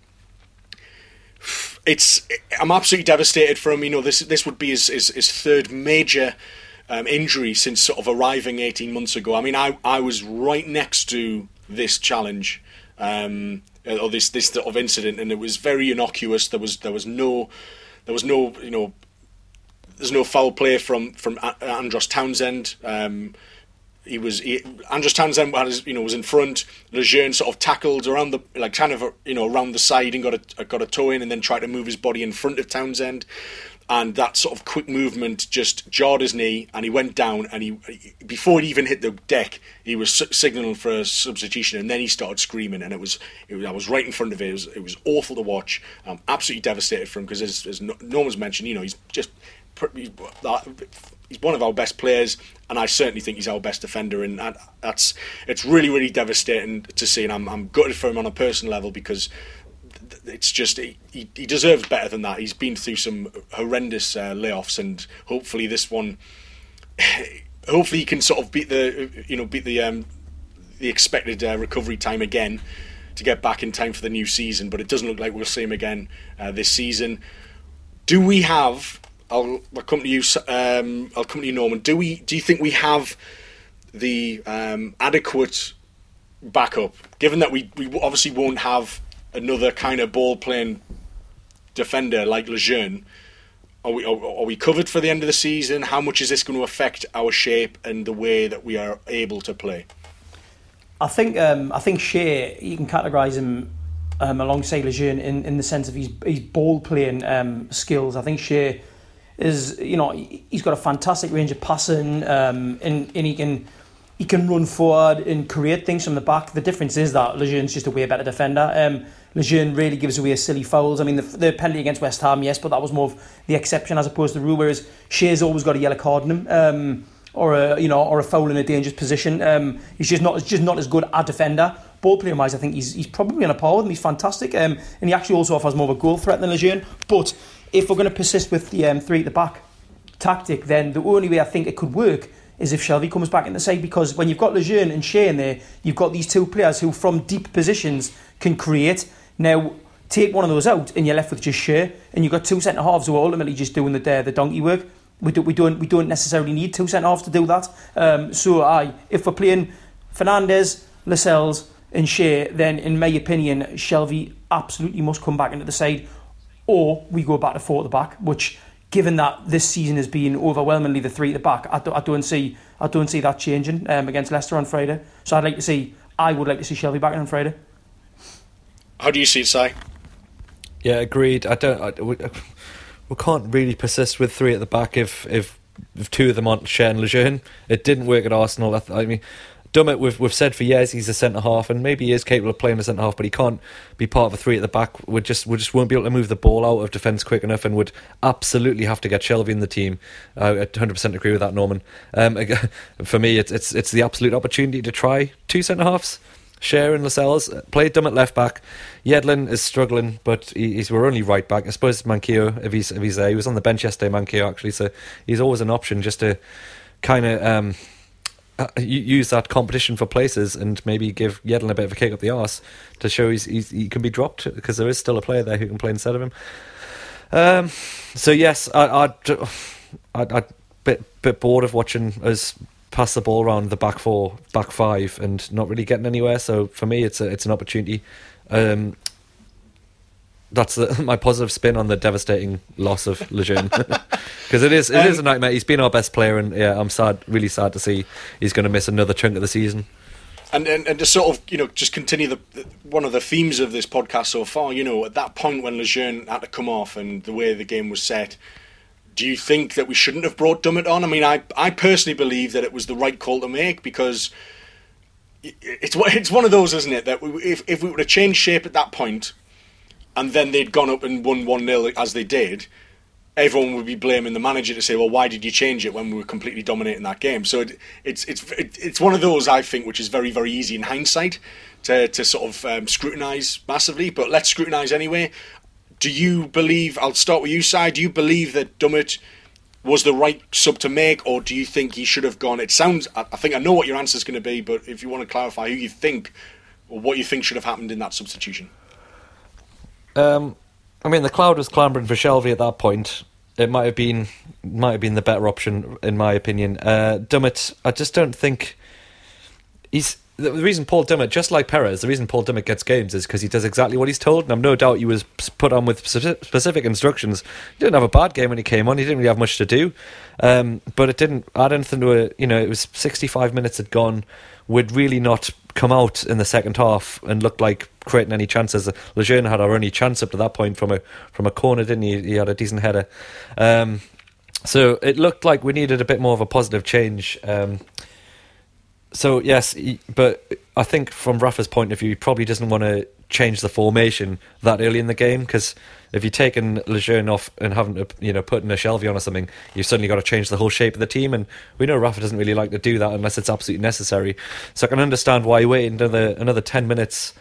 It's I'm absolutely devastated for him. You know, this this would be his his, his third major um, injury since sort of arriving eighteen months ago. I mean, I I was right next to this challenge. Um, or this this sort of incident, and it was very innocuous. There was there was no there was no you know there's no foul play from from Andros Townsend. Um, he was he, Andros Townsend had his, you know was in front. Lejeune sort of tackled around the like kind of you know around the side and got a got a toe in, and then tried to move his body in front of Townsend. And that sort of quick movement just jarred his knee, and he went down. And he, before he even hit the deck, he was signalling for a substitution, and then he started screaming. And it was, it was I was right in front of it. It was, it was awful to watch. I'm absolutely devastated for him because, as, as Norman's mentioned, you know, he's just he's one of our best players, and I certainly think he's our best defender. And that, that's it's really, really devastating to see. And I'm, I'm gutted for him on a personal level because. It's just he, he deserves better than that. He's been through some horrendous uh, layoffs, and hopefully this one, hopefully he can sort of beat the you know beat the um, the expected uh, recovery time again to get back in time for the new season. But it doesn't look like we'll see him again uh, this season. Do we have? I'll, I'll come to you. Um, I'll come to you, Norman. Do we? Do you think we have the um, adequate backup? Given that we we obviously won't have another kind of ball-playing defender like Lejeune, are we are, are we covered for the end of the season? How much is this going to affect our shape and the way that we are able to play? I think um, I think Shea, you can categorise him um, alongside Lejeune in, in the sense of his his ball-playing um, skills. I think Shea is, you know, he's got a fantastic range of passing, um, and, and he can he can run forward and create things from the back. The difference is that Lejeune's just a way better defender. Um, Lejeune really gives away silly fouls. I mean, the, the penalty against West Ham, yes, but that was more of the exception as opposed to the rule. Whereas Shea's always got a yellow card in him, um, or a you know, or a foul in a dangerous position. Um, he's just not, he's just not as good a defender. Ball player wise, I think he's he's probably on a par with him. He's fantastic, um, and he actually also offers more of a goal threat than Lejeune. But if we're going to persist with the um, three at the back tactic, then the only way I think it could work is if Shelvey comes back in the side, because when you've got Lejeune and Shea in there, you've got these two players who from deep positions can create. Now, take one of those out and you're left with just Shea, and you've got two centre-halves who are ultimately just doing the, the donkey work. We, do, we, don't, we don't necessarily need two centre-halves to do that. Um, so, aye, if we're playing Fernandes, Lascelles and Shea, then in my opinion, Shelvey absolutely must come back into the side, or we go back to four at the back, which, given that this season has been overwhelmingly the three at the back, I don't, I don't see I don't see that changing um, against Leicester on Friday. So I'd like to see, I would like to see Shelvey back in on Friday. How do you see it, Si? Yeah, agreed. I don't. I, we, we can't really persist with three at the back if if, if two of them aren't Shea and Lejeune. It didn't work at Arsenal. I, I mean, Dummett, we've we've said for years he's a centre half, and maybe he is capable of playing a centre half, but he can't be part of a three at the back. We just we just won't be able to move the ball out of defence quick enough, and would absolutely have to get Shelvey in the team. I one hundred percent agree with that, Norman. Um, for me, it's it's it's the absolute opportunity to try two centre halves. Shea and Lascelles, play Dummett left back. Yedlin is struggling, but he, he's we're only right back. I suppose Manquillo, if he's if he's there, he was on the bench yesterday, Manquillo actually, so he's always an option just to kind of um, use that competition for places and maybe give Yedlin a bit of a kick up the arse to show he's, he's he can be dropped, because there is still a player there who can play instead of him. Um, so yes, I, I'd I'd I'd bit bit bored of watching us pass the ball around the back four, back five, and not really getting anywhere. So for me, it's a, it's an opportunity. Um, that's the, my positive spin on the devastating loss of Lejeune, because it is it um, is a nightmare. He's been our best player, and yeah, I'm sad, really sad to see he's going to miss another chunk of the season. And, and and to sort of, you know, just continue the one of the themes of this podcast so far, you know, at that point when Lejeune had to come off and the way the game was set, do you think that we shouldn't have brought Dummett on? I mean, I I personally believe that it was the right call to make, because it's it's one of those, isn't it, that we, if if we would have changed shape at that point, and then they'd gone up and won one nil as they did, everyone would be blaming the manager to say, well, why did you change it when we were completely dominating that game? So it, it's it's it's one of those, I think, which is very, very easy in hindsight to, to sort of um, scrutinise massively. But let's scrutinise anyway. Do you believe, I'll start with you, Si, do you believe that Dummett was the right sub to make, or do you think he should have gone? It sounds, I think I know what your answer is going to be, but if you want to clarify who you think, or what you think should have happened in that substitution. Um... I mean, the crowd was clamouring for Shelvey at that point. It might have been might have been the better option, in my opinion. Uh, Dummett, I just don't think he's the reason Paul Dummett, just like Perez, the reason Paul Dummett gets games is because he does exactly what he's told. And I've no doubt he was put on with specific instructions. He didn't have a bad game when he came on. He didn't really have much to do, um, but it didn't add anything to it. You know, it was sixty-five minutes had gone. We'd really not come out in the second half and looked like creating any chances. Lejeune had our only chance up to that point from a from a corner, didn't he? He had a decent header. Um, so it looked like we needed a bit more of a positive change. Um, so yes, he, but I think from Rafa's point of view, he probably doesn't want to change the formation that early in the game, because if you're taking Lejeune off and having to, you know, putting a Shelvey on or something, you've suddenly got to change the whole shape of the team, and we know Rafa doesn't really like to do that unless it's absolutely necessary. So I can understand why he waited another another ten minutes.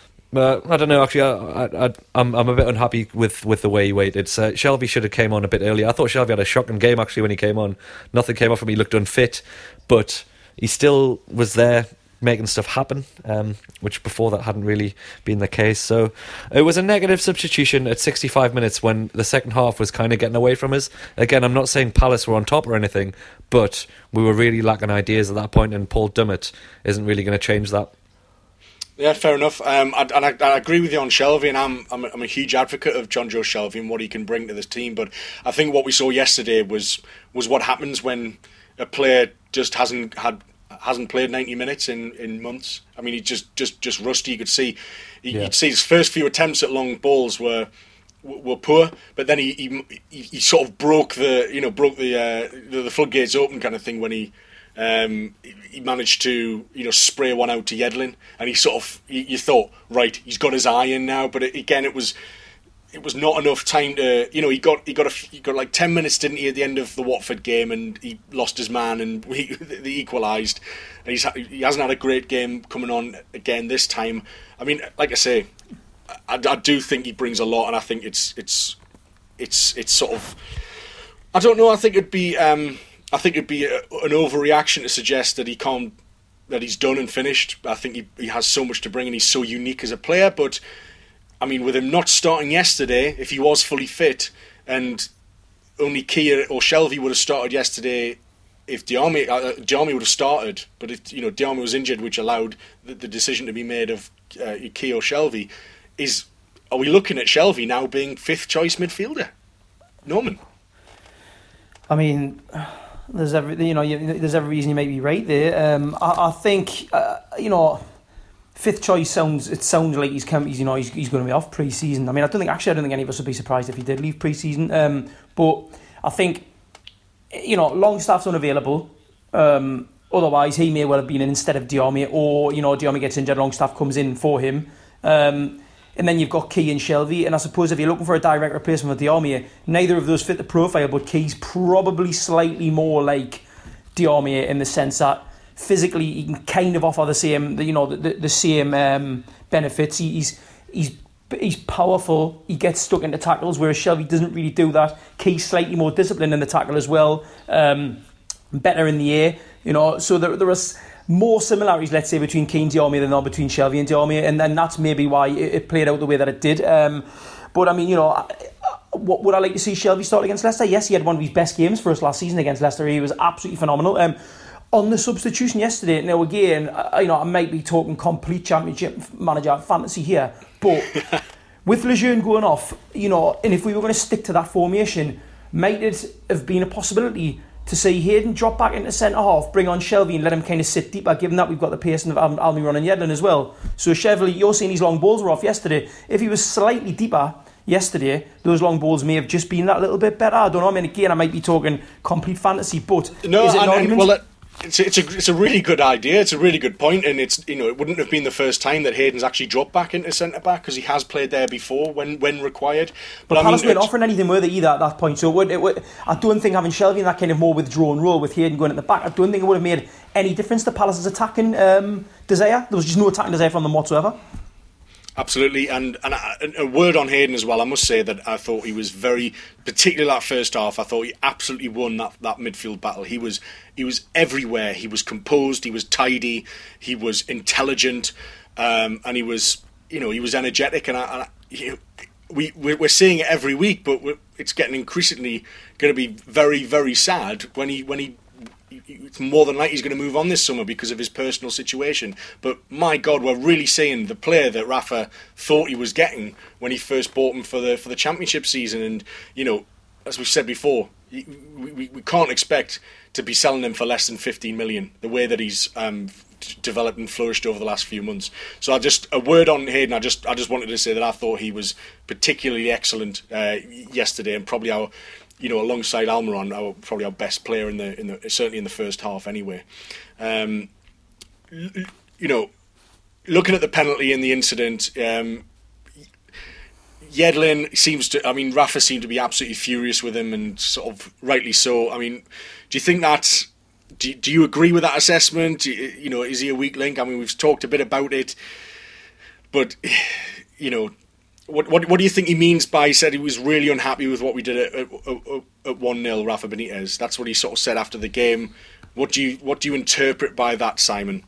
But I don't know. Actually, I, I, I'm I'm a bit unhappy with, with the way he waited. So Shelvey should have came on a bit earlier. I thought Shelvey had a shocking game actually when he came on. Nothing came off him. He looked unfit, but he still was there making stuff happen, um, which before that hadn't really been the case. So it was a negative substitution at sixty-five minutes when the second half was kind of getting away from us. Again, I'm not saying Palace were on top or anything, but we were really lacking ideas at that point, and Paul Dummett isn't really going to change that. Yeah, fair enough. Um, I, and I, I agree with you on Shelvey, and I'm, I'm, a, I'm a huge advocate of Jonjo Shelvey and what he can bring to this team. But I think what we saw yesterday was was what happens when a player just hasn't had hasn't played ninety minutes in, in months. I mean, he's just, just, just rusty. You could see, he, yeah. You'd see his first few attempts at long balls were were poor, but then he he, he sort of broke the you know broke the, uh, the the floodgates open kind of thing when he. Um, he managed to, you know, spray one out to Yedlin, and he sort of, you, you thought, right, he's got his eye in now. But it, again, it was, it was not enough time to, you know, he got, he got, a, he got like ten minutes, didn't he, at the end of the Watford game, and he lost his man, and we, they equalised. And he's, he hasn't had a great game coming on again this time. I mean, like I say, I, I do think he brings a lot, and I think it's, it's, it's, it's sort of, I don't know. I think it'd be. Um, I think it'd be a, an overreaction to suggest that he can't, that he's done and finished. I think he, he has so much to bring, and he's so unique as a player. But I mean, with him not starting yesterday, if he was fully fit, and only Kia or Shelvey would have started yesterday, if Diame uh, Diame would have started, but if you know Diame was injured, which allowed the, the decision to be made of uh, Kia or Shelvey, is are we looking at Shelvey now being fifth choice midfielder? Norman, I mean. There's every, you know, you, there's every reason you may be right there. Um, I, I think, uh, you know, fifth choice sounds. It sounds like he's come. He's, you know, he's, he's going to be off pre-season. I mean, I don't think actually, I don't think any of us would be surprised if he did leave pre-season. Um, but I think, you know, Longstaff's unavailable. Um, otherwise, he may well have been in instead of Diame, or you know, Diame gets injured, Longstaff comes in for him. Um, And then you've got Key and Shelvey. And I suppose if you're looking for a direct replacement for Diame, neither of those fit the profile, but Key's probably slightly more like Diame in the sense that physically he can kind of offer the same, you know, the, the same um, benefits. He, he's he's he's powerful. He gets stuck into tackles, whereas Shelvey doesn't really do that. Key's slightly more disciplined in the tackle as well. Um, better in the air, you know. So there there are more similarities, let's say, between Key and Diame than there are between Shelvey and Diame, and then that's maybe why it, it played out the way that it did. Um, but I mean, you know, I, I, what would I like to see Shelvey start against Leicester? Yes, he had one of his best games for us last season against Leicester. He was absolutely phenomenal. Um, on the substitution yesterday, now again, I, you know, I might be talking complete championship manager fantasy here, but with Lejeune going off, you know, and if we were going to stick to that formation, might it have been a possibility to see Hayden drop back into centre half, bring on Shelvey and let him kind of sit deeper, given that we've got the pace of Al- Almiron and Yedlin as well. So Shelvey, you're saying his long balls were off yesterday. If he was slightly deeper yesterday, those long balls may have just been that little bit better. I don't know. I mean, again, I might be talking complete fantasy, but no, is it an and, argument? And, well, it's a, it's a it's a really good idea. It's a really good point, and it's you know it wouldn't have been the first time that Hayden's actually dropped back into centre back because he has played there before when when required. But, but Palace I mean, weren't offering anything were they either at that point. So it would, it would, I don't think having Shelvey in that kind of more withdrawn role with Hayden going at the back, I don't think it would have made any difference to Palace's attacking um, desire. There was just no attacking desire from them whatsoever. Absolutely, and and a, a word on Hayden as well. I must say that I thought he was very, particularly that first half. I thought he absolutely won that, that midfield battle. He was he was everywhere. He was composed. He was tidy. He was intelligent, um, and he was you know he was energetic. And, I, and I, he, we we're, we're seeing it every week, but we're, it's getting increasingly going to be very very sad when he when he. It's more than likely he's going to move on this summer because of his personal situation. But my God, we're really seeing the player that Rafa thought he was getting when he first bought him for the for the championship season. And you know, as we've said before, we, we, we can't expect to be selling him for less than fifteen million. The way that he's um, developed and flourished over the last few months. So I just a word on Hayden. I just I just wanted to say that I thought he was particularly excellent uh, yesterday, and probably our. You know, alongside Almiron, our, probably our best player in the in the certainly in the first half. Anyway, um, you know, looking at the penalty in the incident, um, Yedlin seems to. I mean, Rafa seemed to be absolutely furious with him, and sort of rightly so. I mean, do you think that's? Do do you agree with that assessment? Do you, you know, is he a weak link? I mean, we've talked a bit about it, but you know. What, what what do you think he means by he said he was really unhappy with what we did at, at, at one nil, Rafa Benitez? That's what he sort of said after the game. What do you what do you interpret by that, Simon?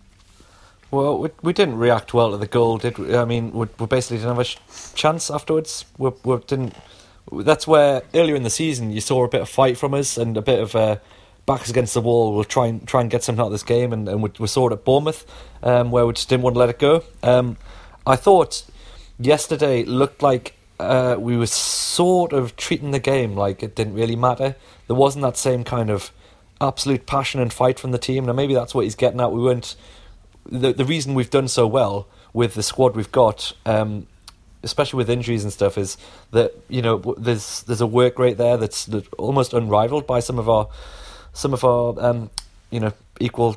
Well, we, we didn't react well to the goal, did we? I mean, we, we basically didn't have a sh- chance afterwards. We, we didn't. That's where earlier in the season you saw a bit of fight from us and a bit of uh, backs against the wall. We'll try and try and get something out of this game, and, and we, we saw it at Bournemouth, um, where we just didn't want to let it go. Um, I thought. Yesterday looked like uh, we were sort of treating the game like it didn't really matter. There wasn't that same kind of absolute passion and fight from the team. Now maybe that's what he's getting at. We weren't. The the reason we've done so well with the squad we've got, um, especially with injuries and stuff, is that you know there's there's a work rate there that's, that's almost unrivaled by some of our some of our um, you know equal.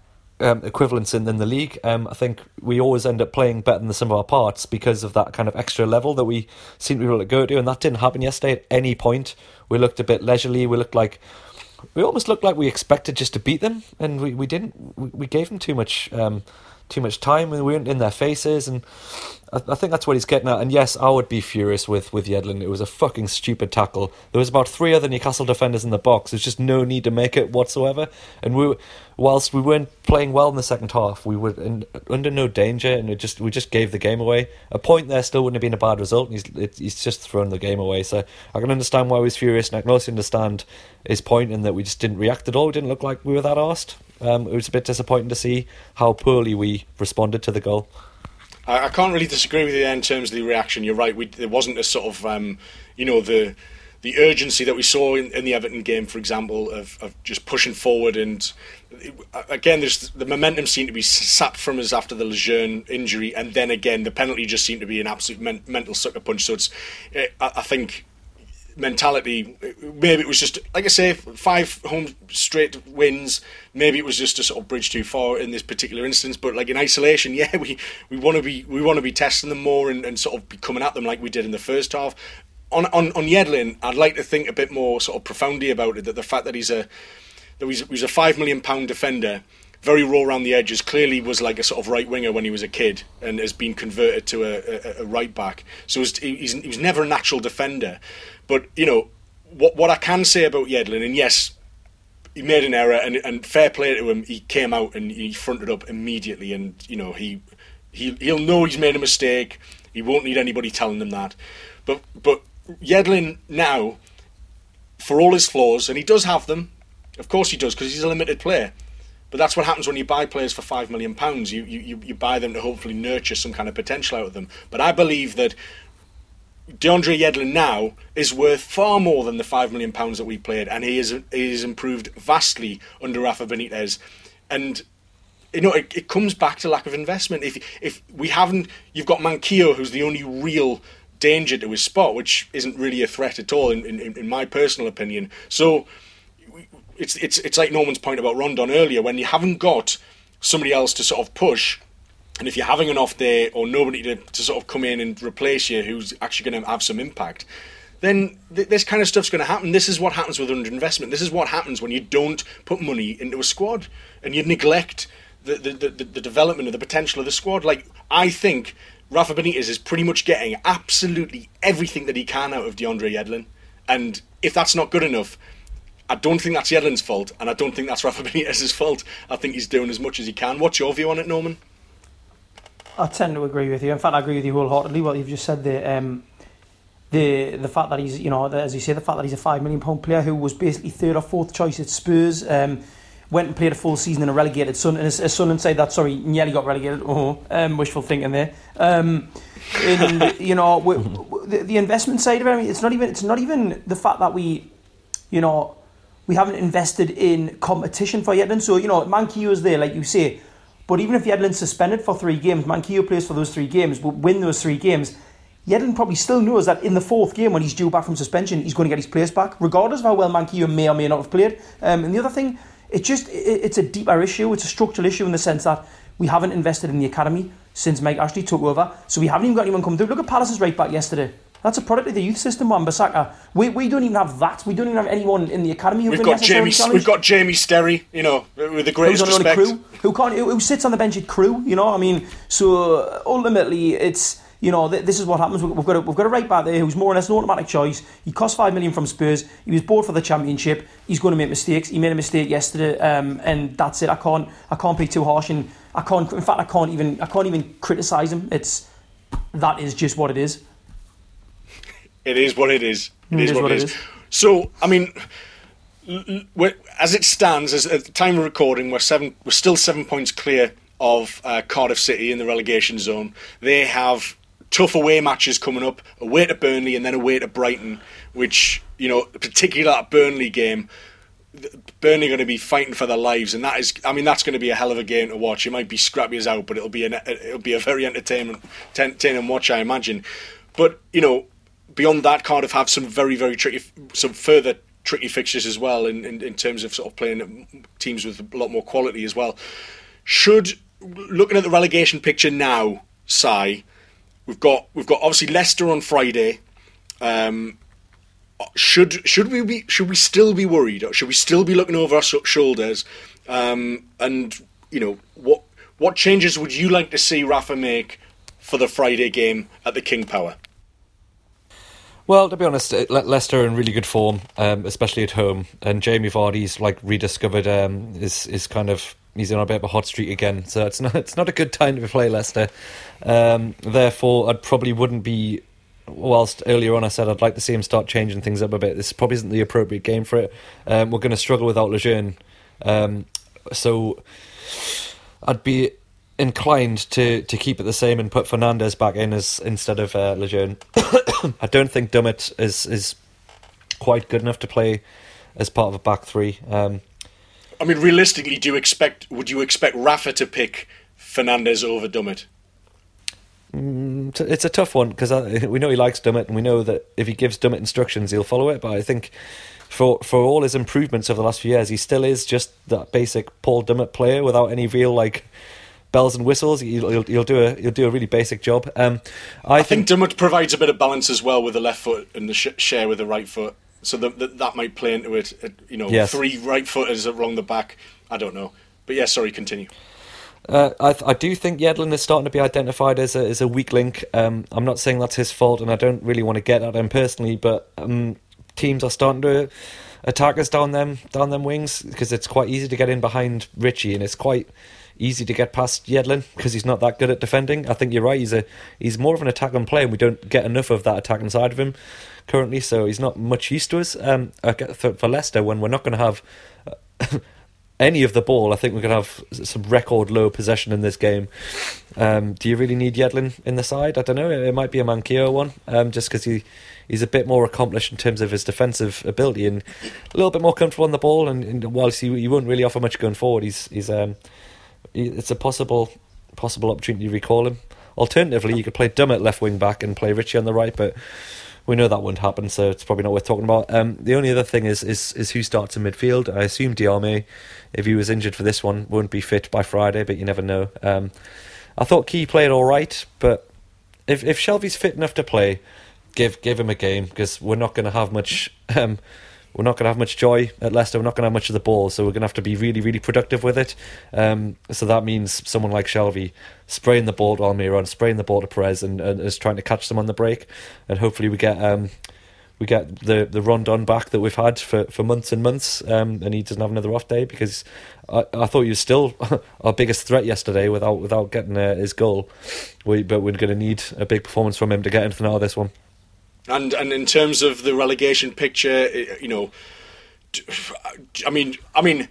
Um, equivalents in, in the league. Um, I think we always end up playing better than the sum of our parts because of that kind of extra level that we seem to be able to go to, and that didn't happen yesterday at any point. We looked a bit leisurely. We looked like we almost looked like we expected just to beat them, and we, we didn't. We, we gave them too much um, too much time, and we weren't in their faces, and I, I think that's what he's getting at. And yes, I would be furious with, with Yedlin. It was a fucking stupid tackle. There was about three other Newcastle defenders in the box. There's just no need to make it whatsoever. And we, whilst we weren't playing well in the second half, we were in, under no danger, and it just we just gave the game away. A point there still wouldn't have been a bad result. And he's it, he's just thrown the game away. So I can understand why he was furious, and I can also understand his point in that we just didn't react at all. We didn't look like we were that arsed. Um, it was a bit disappointing to see how poorly we responded to the goal. I, I can't really disagree with you there in terms of the reaction. You're right. We, there wasn't a sort of, um, you know, the the urgency that we saw in, in the Everton game, for example, of, of just pushing forward. And it, again, there's the momentum seemed to be sapped from us after the Lejeune injury, and then again, the penalty just seemed to be an absolute men, mental sucker punch. So it's, it, I, I think. Mentality, maybe it was just like I say, five home straight wins. Maybe it was just a sort of bridge too far in this particular instance. But like in isolation, yeah, we we want to be we want to be testing them more and, and sort of be coming at them like we did in the first half. On on on Yedlin, I'd like to think a bit more sort of profoundly about it. That the fact that he's a that he's, he's a five million pound defender. Very raw around the edges, clearly was like a sort of right winger when he was a kid and has been converted to a, a, a right back. So he's, he's, he was never a natural defender. But, you know, what what I can say about Yedlin, and yes, he made an error, and, and fair play to him, he came out and he fronted up immediately, and, you know, he, he, he'll know he's made a mistake. He won't need anybody telling him that. But, but Yedlin now, for all his flaws, and he does have them, of course he does, because he's a limited player. But that's what happens when you buy players for five million pounds. You, you you buy them to hopefully nurture some kind of potential out of them. But I believe that DeAndre Yedlin now is worth far more than the five million pounds that we played, and he is he is improved vastly under Rafa Benitez. And you know, it, it comes back to lack of investment. If if we haven't, you've got Manquillo, who's the only real danger to his spot, which isn't really a threat at all, in in, in my personal opinion. So it's it's it's like Norman's point about Rondon earlier. When you haven't got somebody else to sort of push, and if you're having an off day or nobody to, to sort of come in and replace you who's actually going to have some impact, then th- this kind of stuff's going to happen. This is what happens with underinvestment. This is what happens when you don't put money into a squad and you neglect the the, the, the development of the potential of the squad. Like, I think Rafa Benitez is pretty much getting absolutely everything that he can out of DeAndre Yedlin. And if that's not good enough, I don't think that's Yedlin's fault, and I don't think that's Rafa Benitez's fault. I think he's doing as much as he can. What's your view on it, Norman? I tend to agree with you. In fact, I agree with you wholeheartedly. What you've just said there, um, the the fact that he's, you know, as you say, the fact that he's a five million pound player who was basically third or fourth choice at Spurs, um, went and played a full season in a relegated Sun, and as, as Sunderland say that, sorry, nearly got relegated. Oh, um, wishful thinking there. Um, and you know, we, we, the, the investment side of it, I mean, it's not even it's not even the fact that we, you know. We haven't invested in competition for Yedlin. So, you know, Manquillo's there, like you say. But even if Yedlin's suspended for three games, Manquillo plays for those three games, will win those three games, Yedlin probably still knows that in the fourth game, when he's due back from suspension, he's going to get his place back, regardless of how well Manquillo may or may not have played. Um, and the other thing, it just it, it's a deeper issue. It's a structural issue in the sense that we haven't invested in the academy since Mike Ashley took over. So we haven't even got anyone come through. Look at Palace's right back yesterday. That's a product of the youth system, Wan-Bissaka. We we don't even have that. We don't even have anyone in the academy who we've can got Jamie. We've got Jamie Sterry, you know, with the greatest Who's on respect. Crew, who can't, who, who sits on the bench at Crew, you know. I mean, so ultimately, it's, you know, th- this is what happens. We've got a, we've got a right back there who's more or less an automatic choice. He cost five million from Spurs. He was bought for the Championship. He's going to make mistakes. He made a mistake yesterday, um, and that's it. I can't I can't be too harsh, and I can't. In fact, I can't even I can't even criticise him. It's that is just what it is. It is what it is. It, it is, is what, what it is. is. So, I mean, as it stands, as at the time of recording, we're seven. We're still seven points clear of uh, Cardiff City in the relegation zone. They have tough away matches coming up: away to Burnley and then away to Brighton. Which, you know, particularly that Burnley game, Burnley are going to be fighting for their lives, and that is, I mean, that's going to be a hell of a game to watch. It might be scrappy as out, but it'll be an, it'll be a very entertaining, entertaining watch, I imagine. But you know. Beyond that, Cardiff have some very, very tricky, some further tricky fixtures as well in, in, in terms of sort of playing teams with a lot more quality as well. Should, looking at the relegation picture now, Si, we've got we've got obviously Leicester on Friday. Um, should should we be should we still be worried? Or should we still be looking over our shoulders? Um, and you know, what what changes would you like to see Rafa make for the Friday game at the King Power? Well, to be honest, Le- Leicester are in really good form, um, especially at home. And Jamie Vardy's like rediscovered um, is is kind of he's on a bit of a hot streak again. So it's not it's not a good time to play Leicester. Um, therefore, I probably wouldn't be. Whilst earlier on I said I'd like to see him start changing things up a bit. This probably isn't the appropriate game for it. Um, we're going to struggle without Lejeune, um, so I'd be inclined to, to keep it the same and put Fernandes back in as instead of uh, Lejeune. I don't think Dummett is is quite good enough to play as part of a back three. Um, I mean, realistically, do you expect? Would you expect Rafa to pick Fernandes over Dummett? Mm, it's a tough one because we know he likes Dummett, and we know that if he gives Dummett instructions, he'll follow it. But I think for for all his improvements over the last few years, he still is just that basic Paul Dummett player without any real like bells and whistles. He'll, he'll, he'll do a he'll do a really basic job. Um, I, I think, think Dummett provides a bit of balance as well with the left foot and the sh- share with the right foot, so that that, that might play into it. You know, yes. Three right footers along the back. I don't know, but yeah, sorry, continue. Uh, I th- I do think Yedlin is starting to be identified as a as a weak link. Um, I'm not saying that's his fault, and I don't really want to get at him personally, but um, teams are starting to attack us down them down them wings because it's quite easy to get in behind Richie, and it's quite easy to get past Yedlin because he's not that good at defending. I think you're right. He's a he's more of an attacking player, and we don't get enough of that attacking side of him currently. So he's not much use to us. Um, for, for Leicester, when we're not going to have uh, any of the ball, I think we're going to have some record low possession in this game. Um, do you really need Yedlin in the side? I don't know. It might be a Manquillo one, um, just because he he's a bit more accomplished in terms of his defensive ability and a little bit more comfortable on the ball. And, and whilst he, he won't really offer much going forward, he's he's um. It's a possible possible opportunity to recall him. Alternatively, you could play Dummett left wing back and play Richie on the right, but we know that won't happen, so it's probably not worth talking about. Um, the only other thing is, is is who starts in midfield. I assume Diarmé, if he was injured for this one, won't be fit by Friday, but you never know. Um, I thought Key played all right, but if if Shelvey's fit enough to play, give give him a game, because we're not going to have much. Um, We're not going to have much joy at Leicester. We're not going to have much of the ball, so we're going to have to be really, really productive with it. Um, so that means someone like Shelvey spraying the ball to Almiron, spraying the ball to Perez, and, and is trying to catch them on the break. And hopefully we get um, we get the the Rondon back that we've had for, for months and months, um, and he doesn't have another off day, because I, I thought he was still our biggest threat yesterday without without getting uh, his goal. We, but we're going to need a big performance from him to get anything out of this one. And and in terms of the relegation picture, you know, I mean, I mean,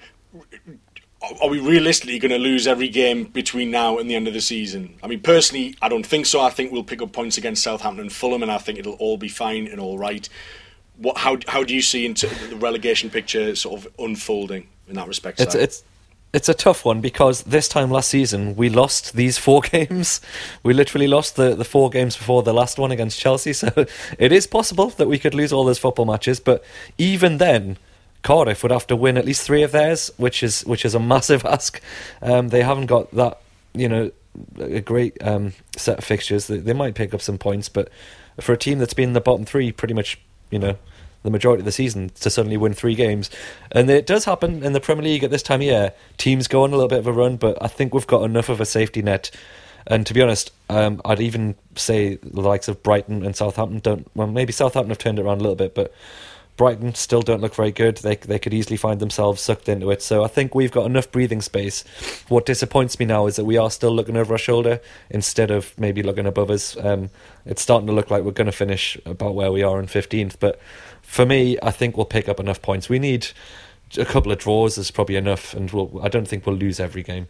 are we realistically going to lose every game between now and the end of the season? I mean, personally, I don't think so. I think we'll pick up points against Southampton and Fulham, and I think it'll all be fine and all right. What? How? How do you see into the relegation picture sort of unfolding in that respect? It's it's. It's a tough one, because this time last season we lost these four games. We literally lost the, the four games before the last one against Chelsea, so it is possible that we could lose all those football matches. But even then, Cardiff would have to win at least three of theirs, which is which is a massive ask. Um, they haven't got that, you know, a great um, set of fixtures. They, they might pick up some points, but for a team that's been in the bottom three pretty much, you know, the majority of the season, to suddenly win three games. And it does happen in the Premier League at this time of year. Teams go on a little bit of a run, but I think we've got enough of a safety net. And to be honest, um, I'd even say the likes of Brighton and Southampton don't... Well, maybe Southampton have turned it around a little bit, but Brighton still don't look very good. They they could easily find themselves sucked into it. So I think we've got enough breathing space. What disappoints me now is that we are still looking over our shoulder instead of maybe looking above us. Um, it's starting to look like we're going to finish about where we are in fifteenth, but for me, I think we'll pick up enough points. We need a couple of draws is probably enough, and we'll, I don't think we'll lose every game.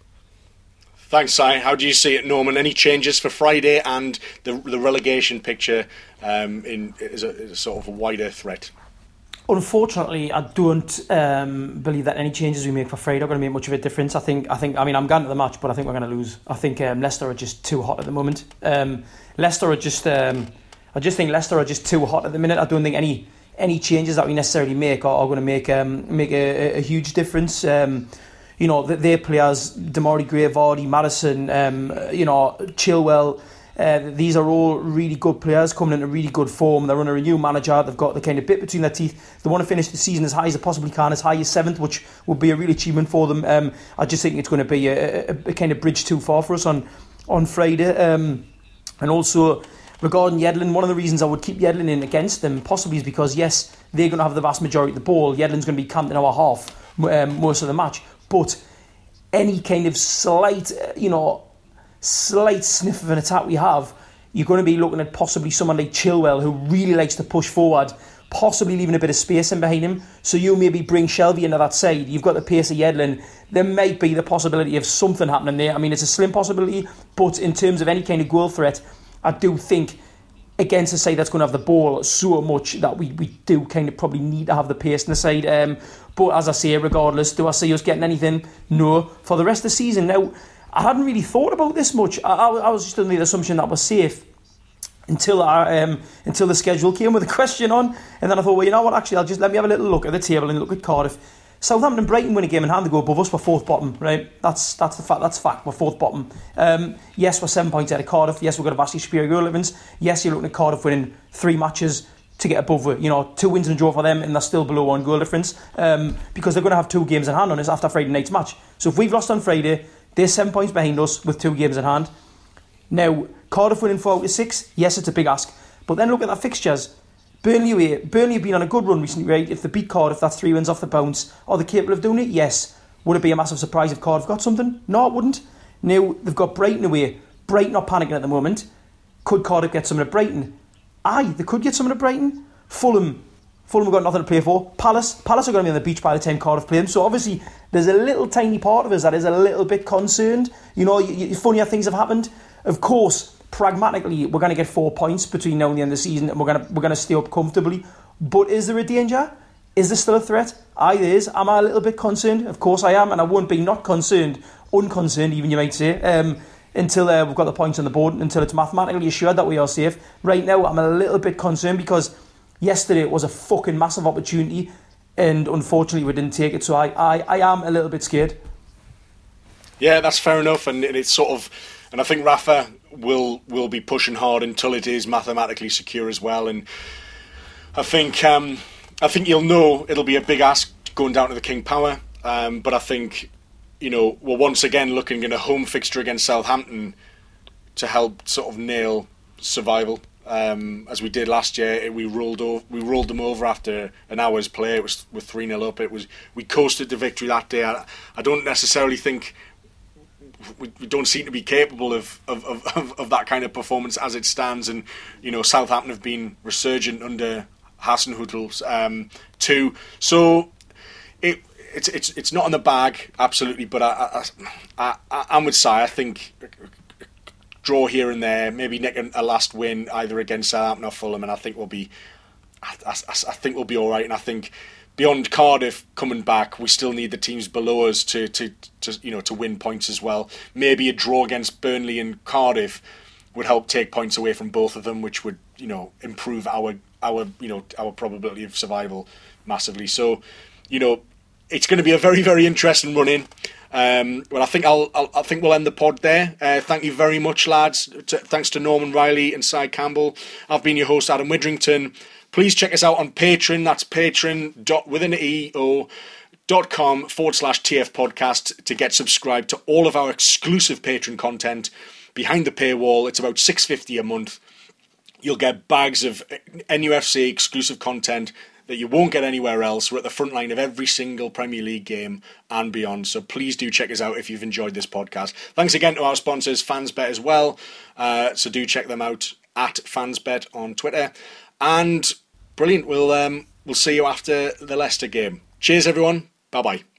Thanks, Si. How do you see it, Norman? Any changes for Friday and the the relegation picture um, in as a, as a sort of a wider threat? Unfortunately, I don't um, believe that any changes we make for Friday are going to make much of a difference. I think, I think, I mean, I'm going to the match, but I think we're going to lose. I think um, Leicester are just too hot at the moment. Um, Leicester are just, um, I just think Leicester are just too hot at the minute. I don't think any any changes that we necessarily make are, are going to make um, make a, a huge difference. Um, you know, their players, Demarai Gray, Vardy, Maddison, um, you know, Chilwell. Uh, these are all really good players coming into really good form. They're under a new manager. They've got the kind of bit between their teeth. They want to finish the season as high as they possibly can, as high as seventh, which would be a real achievement for them. Um, I just think it's going to be a, a, a kind of bridge too far for us on on Friday. Um, and also regarding Yedlin, one of the reasons I would keep Yedlin in against them possibly is because yes, they're going to have the vast majority of the ball. Yedlin's going to be camped in our half um, most of the match, but any kind of slight, you know. slight sniff of an attack we have, you're going to be looking at possibly someone like Chilwell, who really likes to push forward, possibly leaving a bit of space in behind him. So you maybe bring Shelvey into that side. You've got the pace of Yedlin. There might be the possibility of something happening there. I mean, it's a slim possibility, but in terms of any kind of goal threat, I do think against a side that's going to have the ball so much that we, we do kind of probably need to have the pace in the side. Um, but as I say, regardless, do I see us getting anything? No. For the rest of the season now, I hadn't really thought about this much. I, I, I was just under the assumption that we're safe until I, um, until the schedule came with a question on, and then I thought, well, you know what? Actually, I'll just let me have a little look at the table and look at Cardiff. Southampton and Brighton win a game in hand. They go above us. We're fourth bottom, right? That's that's the fact. That's fact. We're fourth bottom. Um, yes, we're seven points out of Cardiff. Yes, we've got a vastly superior goal difference. Yes, you're looking at Cardiff winning three matches to get above, you know, two wins and a draw for them, and they're still below one goal difference um, because they're going to have two games in hand on us after Friday night's match. So if we've lost on Friday, they're seven points behind us with two games in hand. Now, Cardiff winning four out of six, yes, it's a big ask. But then look at their fixtures. Burnley away. Burnley have been on a good run recently, right? If they beat Cardiff, that's three wins off the bounce. Are they capable of doing it? Yes. Would it be a massive surprise if Cardiff got something? No, it wouldn't. Now, they've got Brighton away. Brighton are panicking at the moment. Could Cardiff get something at Brighton? Aye, they could get something at Brighton. Fulham. Fulham have got nothing to play for. Palace. Palace are going to be on the beach by the time Cardiff play them. So obviously, there's a little tiny part of us that is a little bit concerned. You know, you, you, funnier things have happened. Of course, pragmatically, we're going to get four points between now and the end of the season, and we're going to we're going to stay up comfortably. But is there a danger? Is there still a threat? Aye, there is. Am I a little bit concerned? Of course I am, and I won't be not concerned, unconcerned even, you might say. Um, until uh, we've got the points on the board, until it's mathematically assured that we are safe. Right now, I'm a little bit concerned because yesterday it was a fucking massive opportunity, and unfortunately we didn't take it. So I, I, I am a little bit scared. Yeah, that's fair enough, and it's sort of, and I think Rafa will will be pushing hard until it is mathematically secure as well. And I think um, I think you'll know it'll be a big ask going down to the King Power, um, but I think, you know, we're once again looking at a home fixture against Southampton to help sort of nail survival. Um, as we did last year, we rolled over, we rolled them over after an hour's play. It was with three nil up. It was we coasted to victory that day. I, I don't necessarily think we, we don't seem to be capable of, of, of, of that kind of performance as it stands. And you know, Southampton have been resurgent under Hasenhüttl um, too. So it it's it's it's not in the bag absolutely, but I I, I I'm with Si. I think draw here and there, maybe nick a last win either against Southampton or Fulham, and I think we'll be I, I, I think we'll be all right. And I think beyond Cardiff coming back, we still need the teams below us to, to, to you know to win points as well. Maybe a draw against Burnley and Cardiff would help take points away from both of them, which would you know improve our our you know our probability of survival massively. So you know it's going to be a very very interesting run in. Um, well, I think I'll, I'll I think we'll end the pod there. Uh, thank you very much, lads. To, thanks to Norman Riley and Si Campbell. I've been your host, Adam Widrington. Please check us out on Patreon. That's patreon dot with an E O dot com forward slash TF podcast to get subscribed to all of our exclusive Patreon content behind the paywall. It's about six pounds fifty a month. You'll get bags of N U F C exclusive content that you won't get anywhere else. We're at the front line of every single Premier League game and beyond. So please do check us out if you've enjoyed this podcast. Thanks again to our sponsors, FansBet as well. Uh, so do check them out at FansBet on Twitter. And brilliant. We'll um, we'll see you after the Leicester game. Cheers, everyone. Bye bye.